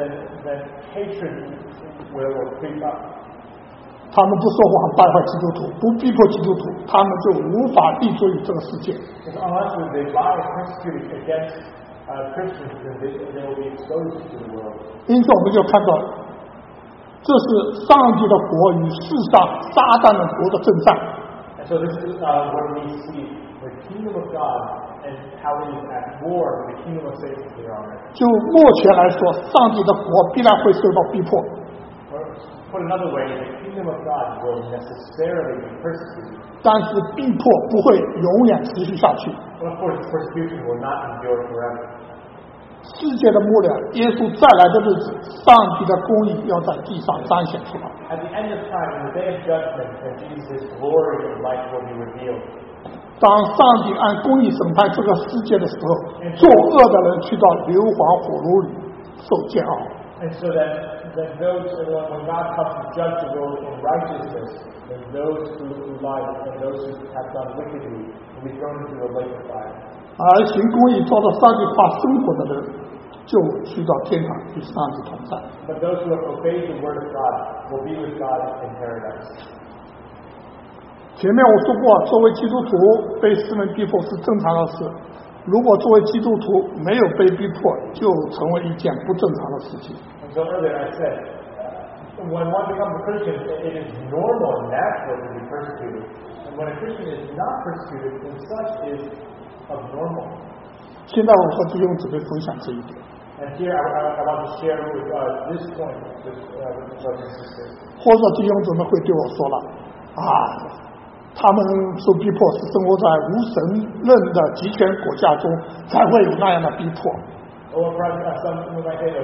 hatred will creep up.
他们不说谎败坏基督徒，不逼迫基督徒，他们就无法立足于这个世界。
Because unless they lie and persecute against Christians, then they will be exposed to the world.
因此，我们就看到，这是上帝的国与世上撒旦的国的征战。
And so this is where we see the kingdom of God and how it is at war with the kingdom of Satan here on earth.
就目前来说，上帝的国必然会受到逼迫，
Or put another way, the kingdom of God will necessarily be persecuted.
但是逼迫不会永远持续下去。
But of course, persecution will not endure forever.
世界的末了，耶稣再来的日子，上帝的公义要在地上彰显出来。
At the end of time, in the day of judgment, when Jesus' glory and light will be revealed.
当上帝按公义审判这个世界的时候，作恶的人去到硫磺火炉里受煎熬。
And so that those, when God comes to judge the world in righteousness, then those who lie and those who have done wickedly will be thrown into the lake of fire.
而行公义、照着上帝话生活的人，就去到天堂与上帝同在。
But those who have obeyed the word of God will be with God in paradise.
前面我说过，作为基督徒被世人逼迫是正常的事。如果作为基督徒没有被逼迫，就成为一件不正常的事情。
And so earlier I said, when one becomes a Christian, it is normal and natural to be persecuted. And when a Christian is not persecuted, then such is abnormal.
现在我和弟兄姊妹分享这一点，
And here I want to share with this point with brothers and sisters.
或者弟兄姊妹会对我说了，他们受逼迫是生活在无神论的极权国家中才会有那样的逼迫。
Or some might say,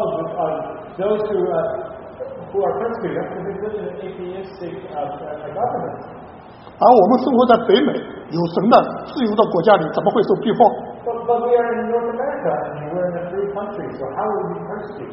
those who are persecuted have been living in an atheistic government.
而我们生活在北美有神的自由的国家里，怎么会受逼迫？
But we are in North America and we're in a free country, so how will we be persecuted?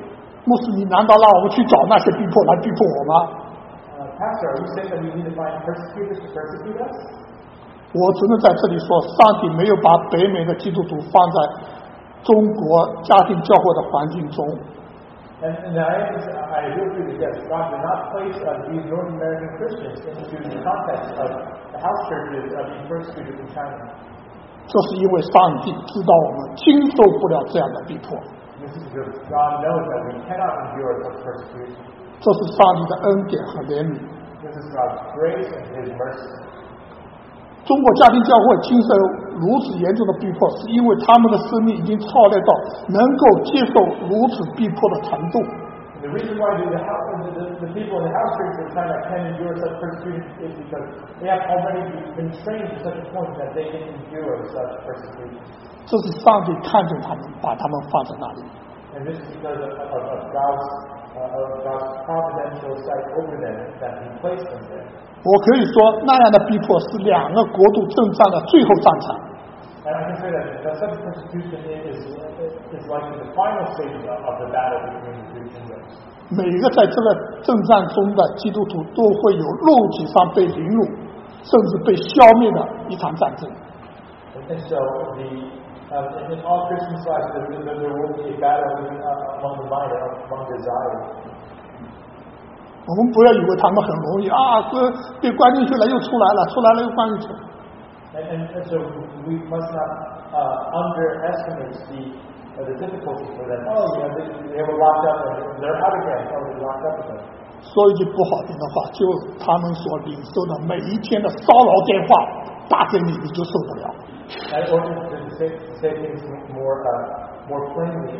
牧师，你难道让我们去找那些逼迫来逼迫我吗？
Pastor, are you saying that we need to find persecutors to persecute us?
我只能在这里说，上帝没有把北美的基督徒放在中国家庭教会的环境中。
And I agree with you that God did not place these North American Christians into the context of the house churches being persecuted in China.
这是因为上帝知道我们经受不了这样的逼迫，
This is because God knows that we cannot endure such persecution.
这是上帝的恩典和怜悯。
This is God's grace and His mercy.
中国家庭教会经受如此严重的逼迫，是因为他们的生命已经操练到能够接受如此逼迫的程度。
The reason why the people in the house churches in China can endure such persecution is because they have already been trained to such a point that they can endure such persecution.
这是上帝看中他们，把他们放在那里。
And this is because of God's providential sight over them that He placed them there.
我可以说，那样的逼迫是两个国度征战的最后战场。
And I can say that such persecution is like the final stage of the battle between the two kingdoms.
每一个在这个征战中的基督徒都会有肉体上被凌辱，甚至被消灭的一场战争。
And so in all Christians' lives, there will be a battle among the mind and among desires.
我们不要以为他们很容易啊，被关进去了又出来了，出来了又关进去了。
And so we must not underestimate the difficulty for them. They were locked up and they're out again. They're locked up again.
说一句不好听的话，就是他们所领受的每一天的骚扰电话打给你，你就受不了。
And or to say things more plainly,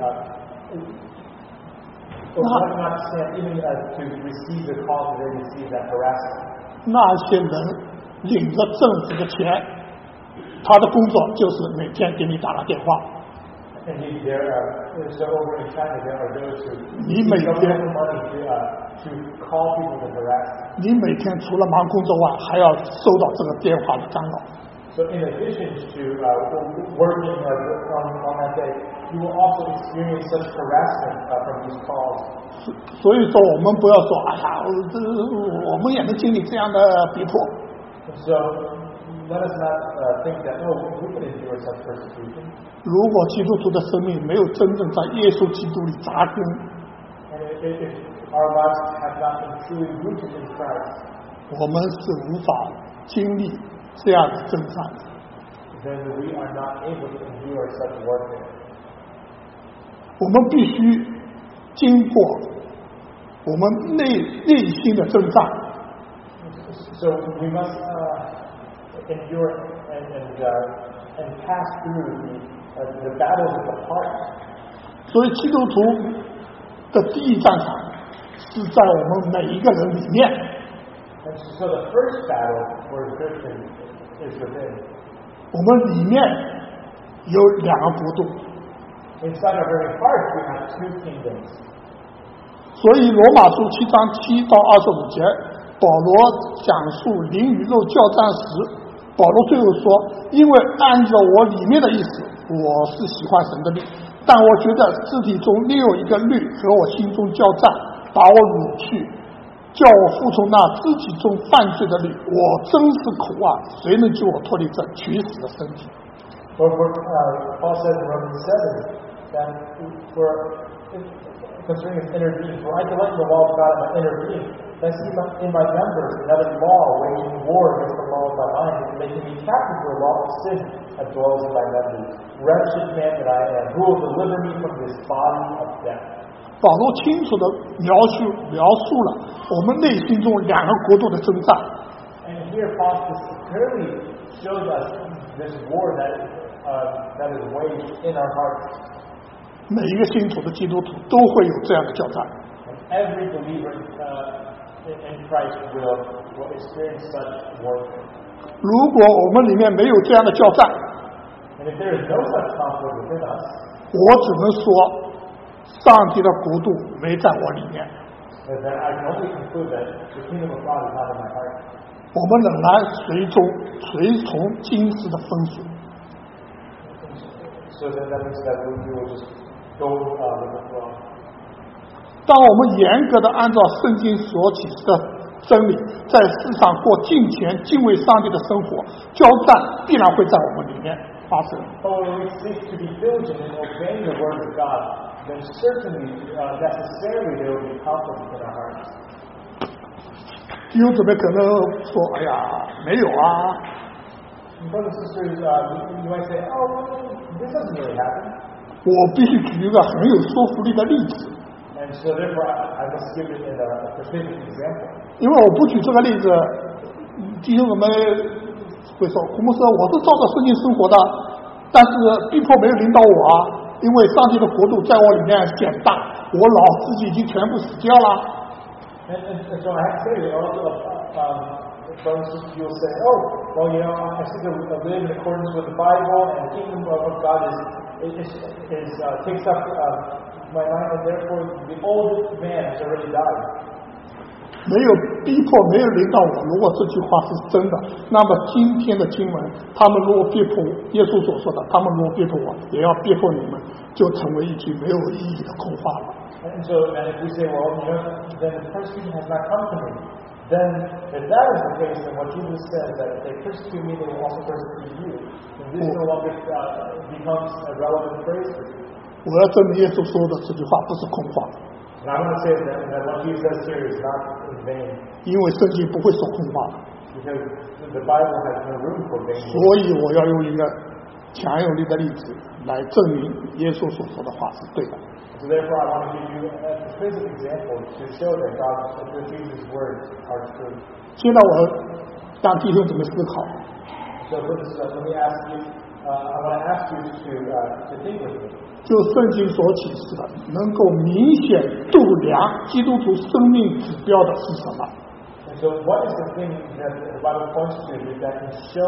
one cannot stand even to receive the calls that they receive that harassment.
那些人领着政府的钱，他的工作就是每天给你打个电话。
Indeed, so over in China, there are those who
你每
use
天
government money to call people to harass.
你每天除了忙工作外，还要收到这个电话的干扰。
So in addition to working on that day, you will also experience such harassment from these calls.
所以说，我们不要说，哎呀，我们也能经历这样的逼迫。
So let us not think that we can endure such persecution.
如果基督徒的生命没有真正在耶稣基督里扎根，
And if our lives have not been truly rooted in Christ,
我们是无法经历这样的征战的。
then we are not able to endure such warfare.
我们必须经过我们内心的征战。
So we must endure and pass through the battles of the heart.
所以，基督徒的第一战场是在我们每一个人里面。
And so the first battle for a Christian is within.
我们里面有两个国度，
Inside our very heart, we have two kingdoms.
所以罗马书7章7到25节，保罗讲述灵与肉交战时，保罗最后说：“因为按照我里面的意思，我是喜欢神的律，但我觉得肢体中另有一个律和我心中交战，把我掳去，叫我服从那肢体中犯罪的律。我真是苦啊！谁能救我脱离这取死的身体？”
Paul says in Romans 7 that concerning his inner being, for I delight in the law of God in my inner being, and I see in my members another law waging war against the law of my mind, and making me captive to the law of sin that dwells in my members. Wretched man that I am, who will deliver me from this body of death?
保罗清楚地描述了我们内心中两个国度的征战。
And here Paul clearly shows us this war that is waged in our hearts.
每一个信主的基督徒都会有这样的交战。
And every believer in Christ will experience such warfare.
如果我们里面没有这样的交战，
And if there is no such conflict within us,
我只能说，上帝的国度没在我里面。
then I can only conclude that the kingdom of God is not in my heart.
我们仍然随从今世的风俗。
So then that means that we will just go with the flow.
当我们严格的按照圣经所启示的真理，在世上过敬虔敬畏上帝的生活，交战必然会在我们里面发生。
But when we seek to be diligent in obeying the word of God, then certainly, necessarily, there will be conflict in our hearts.
弟兄姊妹可能说：“哎呀，没有啊。”
Brothers and sisters, you might say, "Oh, well, this doesn't really happen."
我必须举一个很有说服力的例子，
And so therefore, I must give it in a specific example.
因为我不举这个例子，弟兄姊妹会说：“胡牧师，我是照着圣经生活的，但是逼迫没有领导我啊，因为上帝的国度在我里面显大，我老自己已经全部死掉了。”
And so I have to say that also, brothers and sisters, you'll say, "Oh, well, I seek to live in accordance with the Bible, and the kingdom of God takes up my mind, and therefore the old man has already died."
没有逼迫，没有领导我。如果这句话是真的，那么今天的经文，他们如果逼迫耶稣所说的，他们如果逼迫我，也要逼迫你们，就成为一句没有意义的空话了。
And if we say, well, then the persecution has not come to me, then if that is the case, then what Jesus says, that if they persecute me, they will also persecute you, then this no longer becomes a relevant phrase for you.
我要证明耶稣说的这句话不是空话。
And I want to say that what Jesus says here is not in vain,
因为圣经不会说空话，
because the Bible has no room for vain.
所以我要用一个强有力的例子来证明耶稣所说的话是对的。
So therefore, I want to give you a specific example to show that Jesus' words are true.
现在我让弟兄姊妹思考，
So let me ask you, I want to ask you to think with me.
就圣经所启示的，能够明显度量基督徒生命指标的是什么？
And so what is the thing that the Bible points to that can show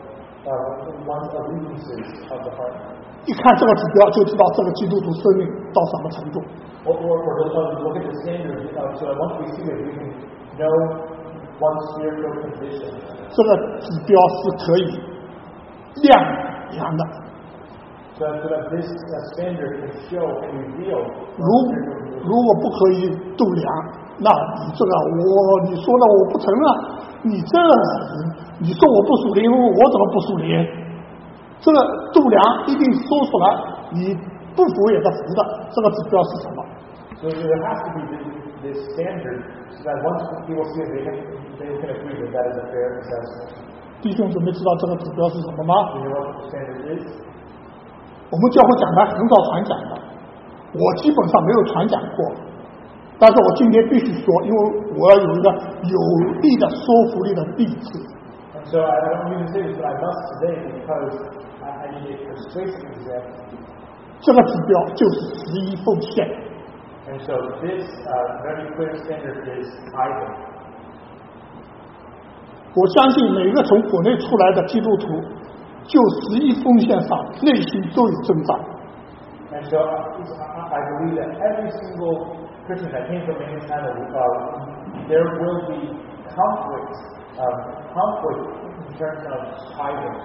one's allegiances of the heart?
一看这个指标就知道这个基督徒生命到什么程度。
Or look at the standard, so that once we see it, we can know one's spiritual condition.
这个指标是可以量量的。
So that this standard can show and reveal
如果不可以度量，那你这个你说的我不承认，你说我不属灵，我怎么不属灵？这个度量一定说出来，你不服也得服的。这个指标是什么？
So there has to be this standard, so that once people see it, they can agree that that is a fair assessment.
弟兄姊妹知道这个指标是什么吗？
Do you know what the standard is?
我们教会讲台很少传讲的，我基本上没有传讲过，但是我今天必须说，因为我要有一个有力的说服力的例子。
And so I don't mean to say this, but I must today because I need a persuasive example.
这个指标就是11奉献。
And so this very clear standard is tithing.
我相信每一个从国内出来的基督徒，就11奉献上内心都有挣扎。
And so I believe that every single Christian that came from any kind of, there will be conflict in terms of tithing.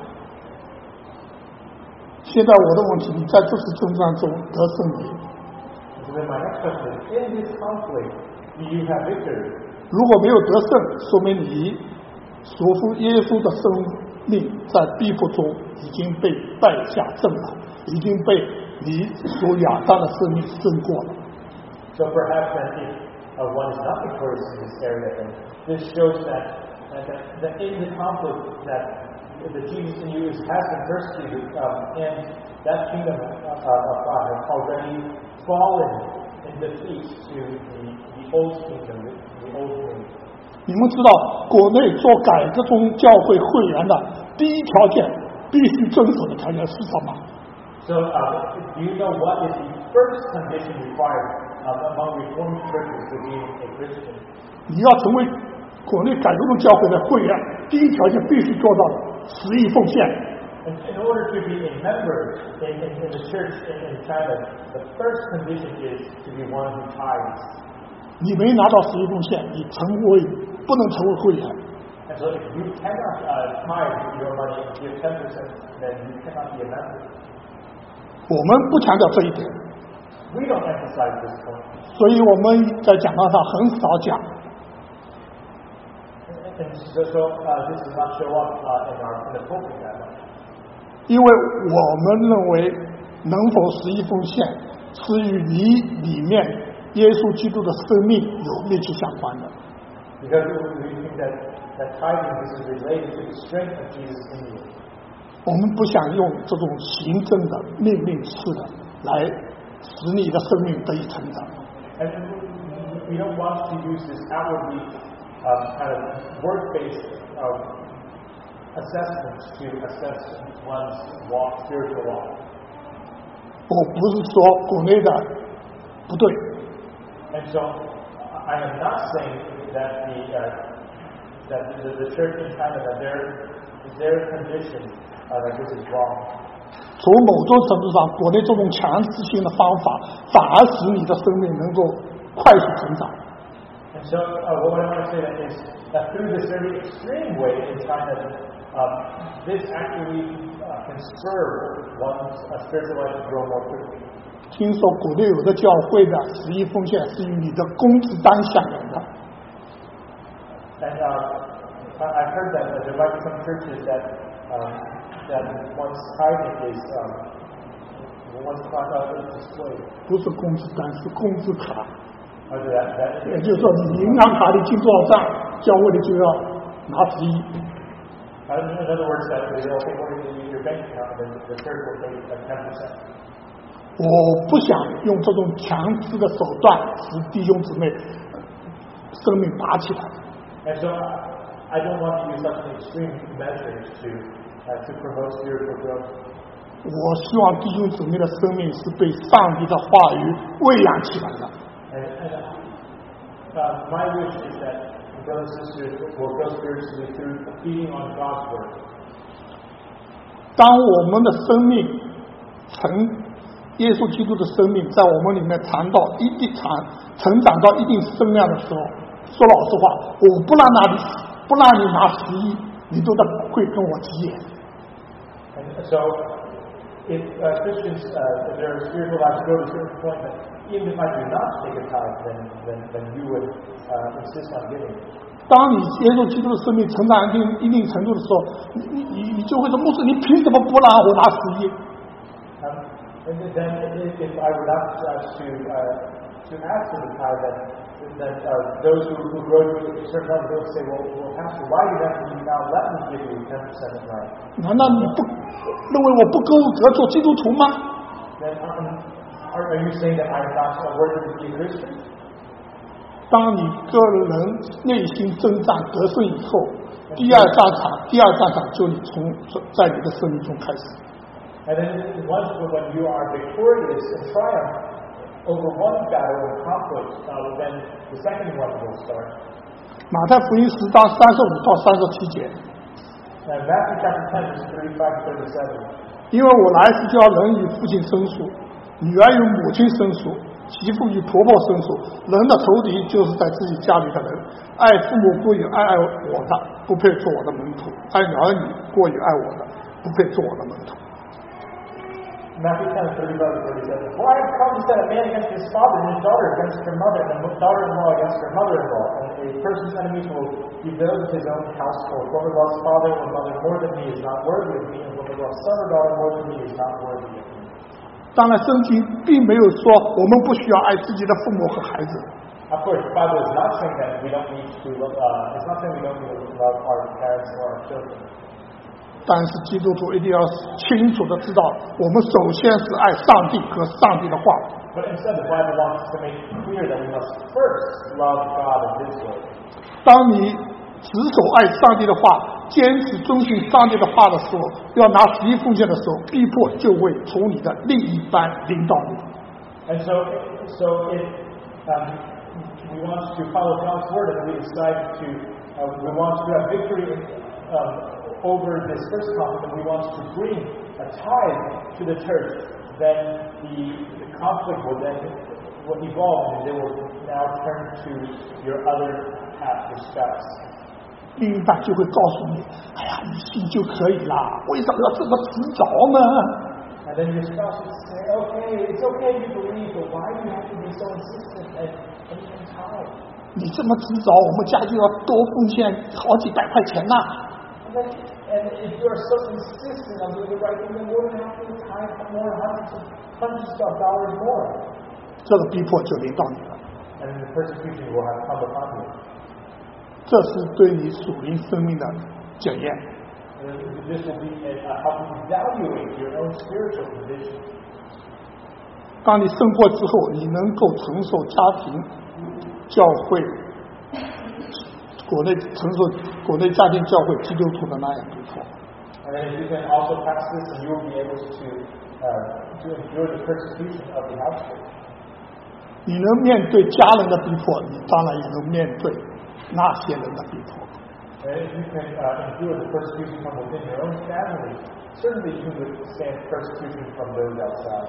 现在我的问题，你在这次征战中得胜没？
So then my next question is, in this conflict, do you have victory?
如果没有得胜，说明你属乎耶稣的生命在逼迫中已经被败下阵了，已经被你属亚当的生命胜过了。
So perhaps then if one is not victorious in this area, then this shows that in the conflict that the Jesus in you has been persecuted, and that kingdom of God has already fallen in defeat to the old kingdom, the old king.
你们知道，国内做改革宗教会会员的第一条件，必须遵守的条件是什么？
So, do you know what is the first condition required among Reformed churches to being a Christian?
你要成为国内改革宗教会的会员，第一条件必须做到11奉献。
In order to be a member in the church in China, the first condition is to be one who tithes.
你没拿到11奉献，你不能成为会员。
And so if you cannot tithe your money and give 10%, then you cannot be a member.
我们不强调这一点，
we don't emphasize this point.
所以我们在讲道上很少讲。
And so this does not show up in the pulpit that much.
因为我们认为能否十一奉献是与你里面耶稣基督的生命有密切相关的。
Because we think that tithing this is related to the strength of Jesus in you.
我们不想用这种行政的命令式的来使你的生命得以成长。
And we don't want to use this outwardly kind of work-based assessments to assess one's walk, spiritual walk.
我不是说国内的不对。
And so I am not saying that the church in China that their condition that this is wrong.
从某种程度上，国内这种强制性的方法反而使你的生命能够快速成长。
And so what I want to say is that through this very extreme way in China, this actually can spur one's spiritual life to grow more quickly.
听说国内有的教会的十一奉献是与你的工资单相连的。
And I've heard that there might be some churches that one's tithing is one's displayed.
不是工资单，是工资卡。
That
也就是说，你银行卡里进多少账，教会里就要拿11。
in other words, that they'll take away your bank account and the church will take 10%.
我不想用这种强制的手段使弟兄姊妹生命拔起来。
And so I don't want to use such an extreme measures to promote spiritual growth.
我希望弟兄姊妹的生命是被上帝的话语喂养起来的。
And my wish is that brothers and sisters will grow spiritually through feeding on God's word.
当我们的生命耶稣基督的生命在我们里面成长到一定声量的时候，说老实话，我不让你拿11，你都会跟我急眼。
And so, if Christians, their spiritual lives go to a certain point that even if I do not take a tithe, then you would insist on giving.
当你耶稣基督的生命成长一定程度的时候，你就会说，牧师，你凭什么不让我拿11？
And then if I were not to ask for the tithe, then those who grow to a certain level will say, well, Pastor, why do you now let me give you 10% of mine?
难道你不认为我不够格做基督徒吗？
Then are you saying that I'm not worthy to be a Christian?
当你个人内心征战得胜以后，第二战场就在你的生命中开始。
And then once when you are victorious and triumph over one battle and conflict, then the second one will start.
马太福音10章35到37节。
And Matthew chapter 10 verse 35 to 37.
因为我来是叫人与父亲生疏，女儿与母亲生疏，媳妇与婆婆生疏。人的仇敌就是在自己家里的人。爱父母过于爱我的，不配做我的门徒；爱儿女过于爱我的，不配做我的门徒。
Matthew 10, 35 to 37. For I have come to set a man against his father, and his daughter against her mother, and a daughter-in-law against her mother-in-law. And a person's enemies will be those of his own household. Whoever loves father or mother more than me is not worthy of me, and whoever loves son or daughter more than me is not worthy of me.
当然，圣经并没有说我们不需要爱自己的父母和孩子。
Of course, the Bible is not saying that we don't need to love. It's not saying we don't need to love our parents or our children.
但是基督徒一定要清楚的知道，我们首先是爱上帝和上帝的话。
But instead, the Bible wants to make clear that we must first love God and His word.
当你持守爱上帝的话，坚持遵循上帝的话的时候，要拿11奉献的时候，逼迫就会从你的另一端领导你。
And so if we want to follow God's word and we decide we want to have victory over this first conflict, and we want to bring a tithe to the church, then the conflict will evolve, and they will now turn to your other half, your spouse.
另一半就会告诉你：“哎呀，你信就可以啦，为什么要这么执着呢？”
And then your spouse would say, okay, it's okay you believe, but why do you have to be so insistent and tied?
你这么执着，我们家就要多奉献好几百块钱呐。
And if you are so insistent on doing the right thing, then we're going to have to tithe more hundreds of dollars more.
这个逼迫就临到你了。
And the persecution will have come upon you.
这是对你属灵生命的检验。
This will be how to evaluate your own spiritual condition.
当你生活之后，你能够承受家庭、教会、国内家庭教会基督徒的那样逼迫。
And then you can also pass this, and you will be able to endure the persecution of the household.
你能面对家人的逼迫，你当然也能面对那些人的逼迫。
And if you can endure the persecution from within your own family, certainly you can withstand persecution from those outside.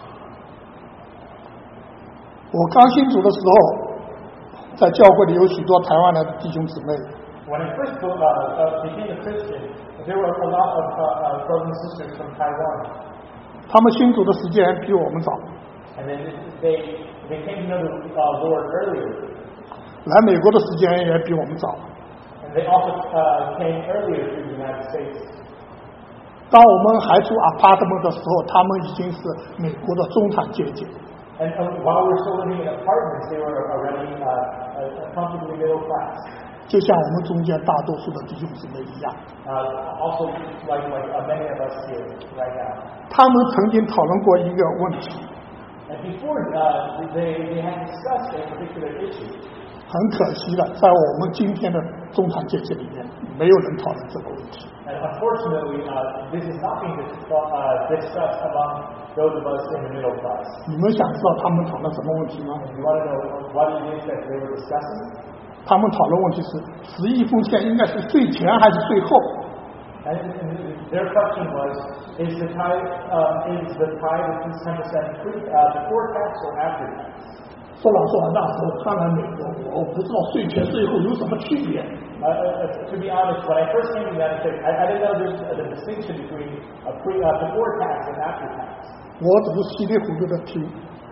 我刚信主的时候，在教会里有许多台湾的弟兄姊妹。
When I first became a Christian, there were a lot of brothers and sisters from Taiwan.
他们信主的时间比我们早。
And then they came to know the Lord earlier.
来美国的时间也比我们早。
And they also came earlier to the United States.
当我们还住 apartment 的时候，他们已经是美国的中产阶级。
And while we were still living in apartments, they were already comfortably middle class.
就像我们中间大多数的弟兄姊妹一样。
Also, like many of us here right now.
他们曾经讨论过一个问题。
And before they had discussed a particular issue.
很可惜的，在我们今天的中产阶级里面，没有人讨论这个问题。
And unfortunately, this is not being discussed among those of us in the middle class.
你们想知道他们讨论什么问题吗？
You want to know what it is that they were discussing?
他们讨论问题是11奉献应该是税前还是税后？
And their question was, is the tithe of this 10% before tax or after tax?
说老实话，那时候刚来美国，我不知道税前税后有什么区别。
To be honest, when I first came to the United States, I didn't know there's the distinction between before tax and after tax.
我只是稀里糊涂的听。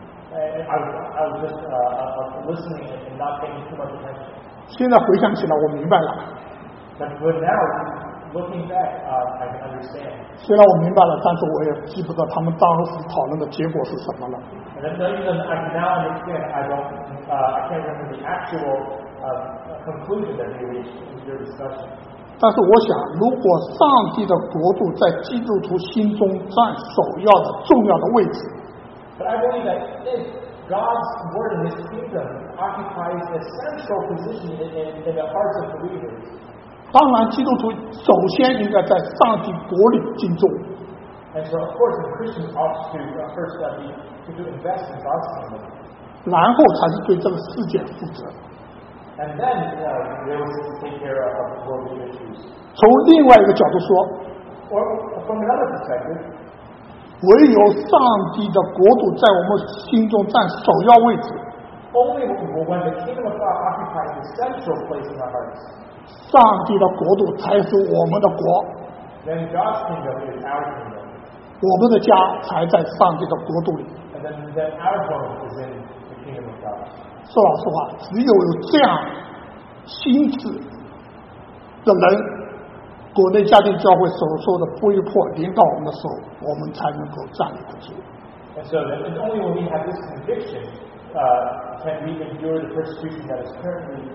I was just listening and not paying too much attention.
现在回想起来，我明白了。
But now, looking back, I can understand.
虽然我明白了，但是我也记不得他们当时讨论的结果是什么了。
And even I can now understand, I can't remember the actual conclusion that they reached in their discussion.
但是我想，如果上帝的国度在基督徒心中占首要的重要的位置，
But I believe that if God's word and His kingdom occupies a central position in the hearts of believers.
当然，基督徒首先应该在上帝国里尽忠。
And so, of course, the Christians ought to first to invest in God's kingdom.
然后才是对这个世界负责。
And then they will take care of worldly issues.
从另外一个角度说，
Or from another perspective,
唯有上帝的国度在我们心中占首要位置，
only when the kingdom of God occupies a central place in our hearts,
上帝的国度才是我们的国，
then God's kingdom is our kingdom.
我们的家才在上帝的国度里。
And then our home is in the kingdom of God.
说老实话，只有这样心智的人，国内家庭教会所受的逼迫临到我们的时候，我们才能够站立得住。
And so it's only when we have this conviction can we endure the persecution that is currently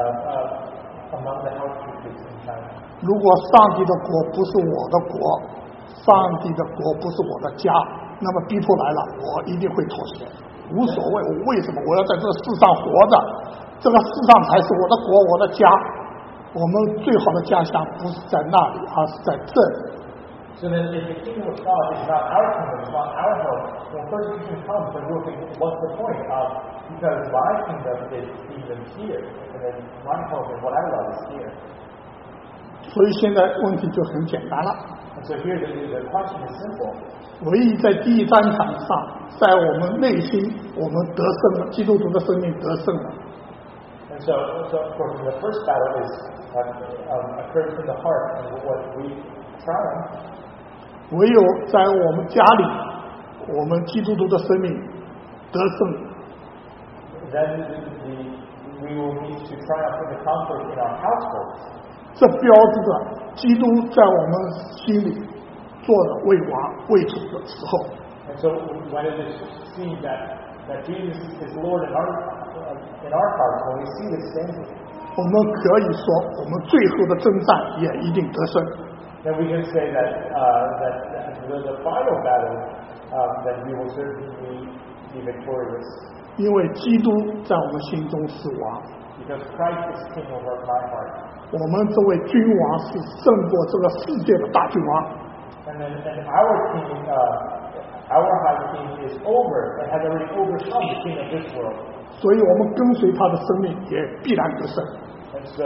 among the health churches in China.
如果上帝的国不是我的国，上帝的国不是我的家，那么逼迫来了，我一定会妥协，无所谓。我为什么我要在这个世上活着？这个世上才是我的国，我的家。我们最好的家乡不是在那里，而是在这里。
So then if the kingdom of God is not our kingdom, it's not our home, when persecution comes, then we'll think, what's the point? Because my kingdom is even here, and then my home and what I love is here.
所以现在问题就很简单了。
And so here the question is simple.
唯一在第一战场上，在我们内心，我们得胜了，基督徒的生命得胜了。
And so of course, the first battle is occurs in the heart, and what we triumph.
唯有在我们家里，我们基督徒的生命得胜。
Then we will need to triumph in the conflict in our households.
这标志着基督在我们心里做的为王为主的时候。
And so when it is seen that Jesus is Lord in our hearts, when we see this standing,
我们可以说，我们最后的征战也一定得胜。
then we can say that the final battle that we will certainly be victorious.
因为基督在我们心中是王，
Because Christ is King over my heart.
我们这位君王是胜过这个世界的大君王。
And our King, our High King is over and has already overcome the King of this world.
所以我们跟随他的生命也必然得胜。
And so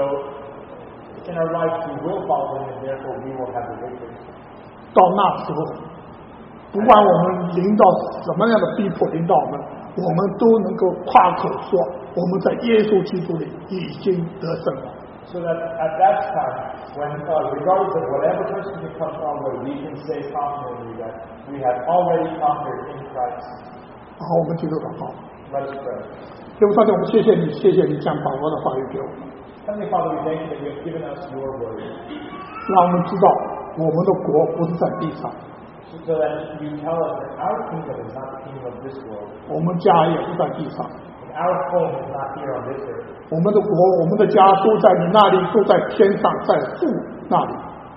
in our lives we will follow him, and therefore we will have the victory.
到那时候，不管我们临到什么样的逼迫临到我们，我们都能够夸口说，我们在耶稣基督里已经得胜了。
So that at that time, when regardless of whatever persecution comes our way, we can say confidently that we have already conquered in Christ.
然后我们接着祷告。
Let us pray.
天父上帝，我们谢谢你，谢谢你将宝贵的话语给我们，
Heavenly Father, we thank you that you have given us your word,
让我们知道我们的国不是在地上，
so that you tell us that our kingdom is not the kingdom of this world,
我们家也不在地上，
and our home is not here on this earth.
我们的国、我们的家都在你那里，都在天上，在父那里。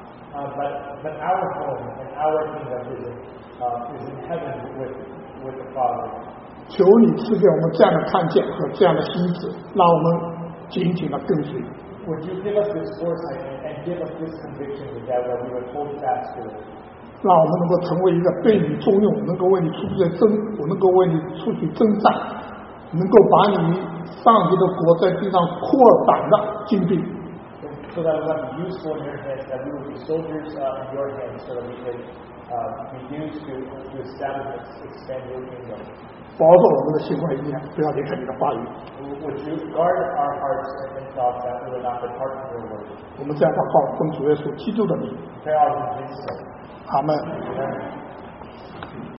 But our home and our kingdom is in heaven with the Father.
求你赐给我们这样的看见和这样的心智，让我们紧紧的跟随。
Would you give us this foresight and give us this conviction that we would hold fast to it?
让我们能够成为一个对你忠用，能够为你出去我能够为你出去征战，能够把你上帝的国在地上扩展的精兵。
So that we might be useful in your hands, that we would be soldiers in your hands, so that we could be used to establish and expand your kingdom.
保守我们的心怀意念，不要离开你的话语。
Would you guard our hearts and thoughts that we would not depart from your word?
我们这样祷告，奉主耶稣基督的名，
Pray all in Jesus' name.
阿门。
Amen.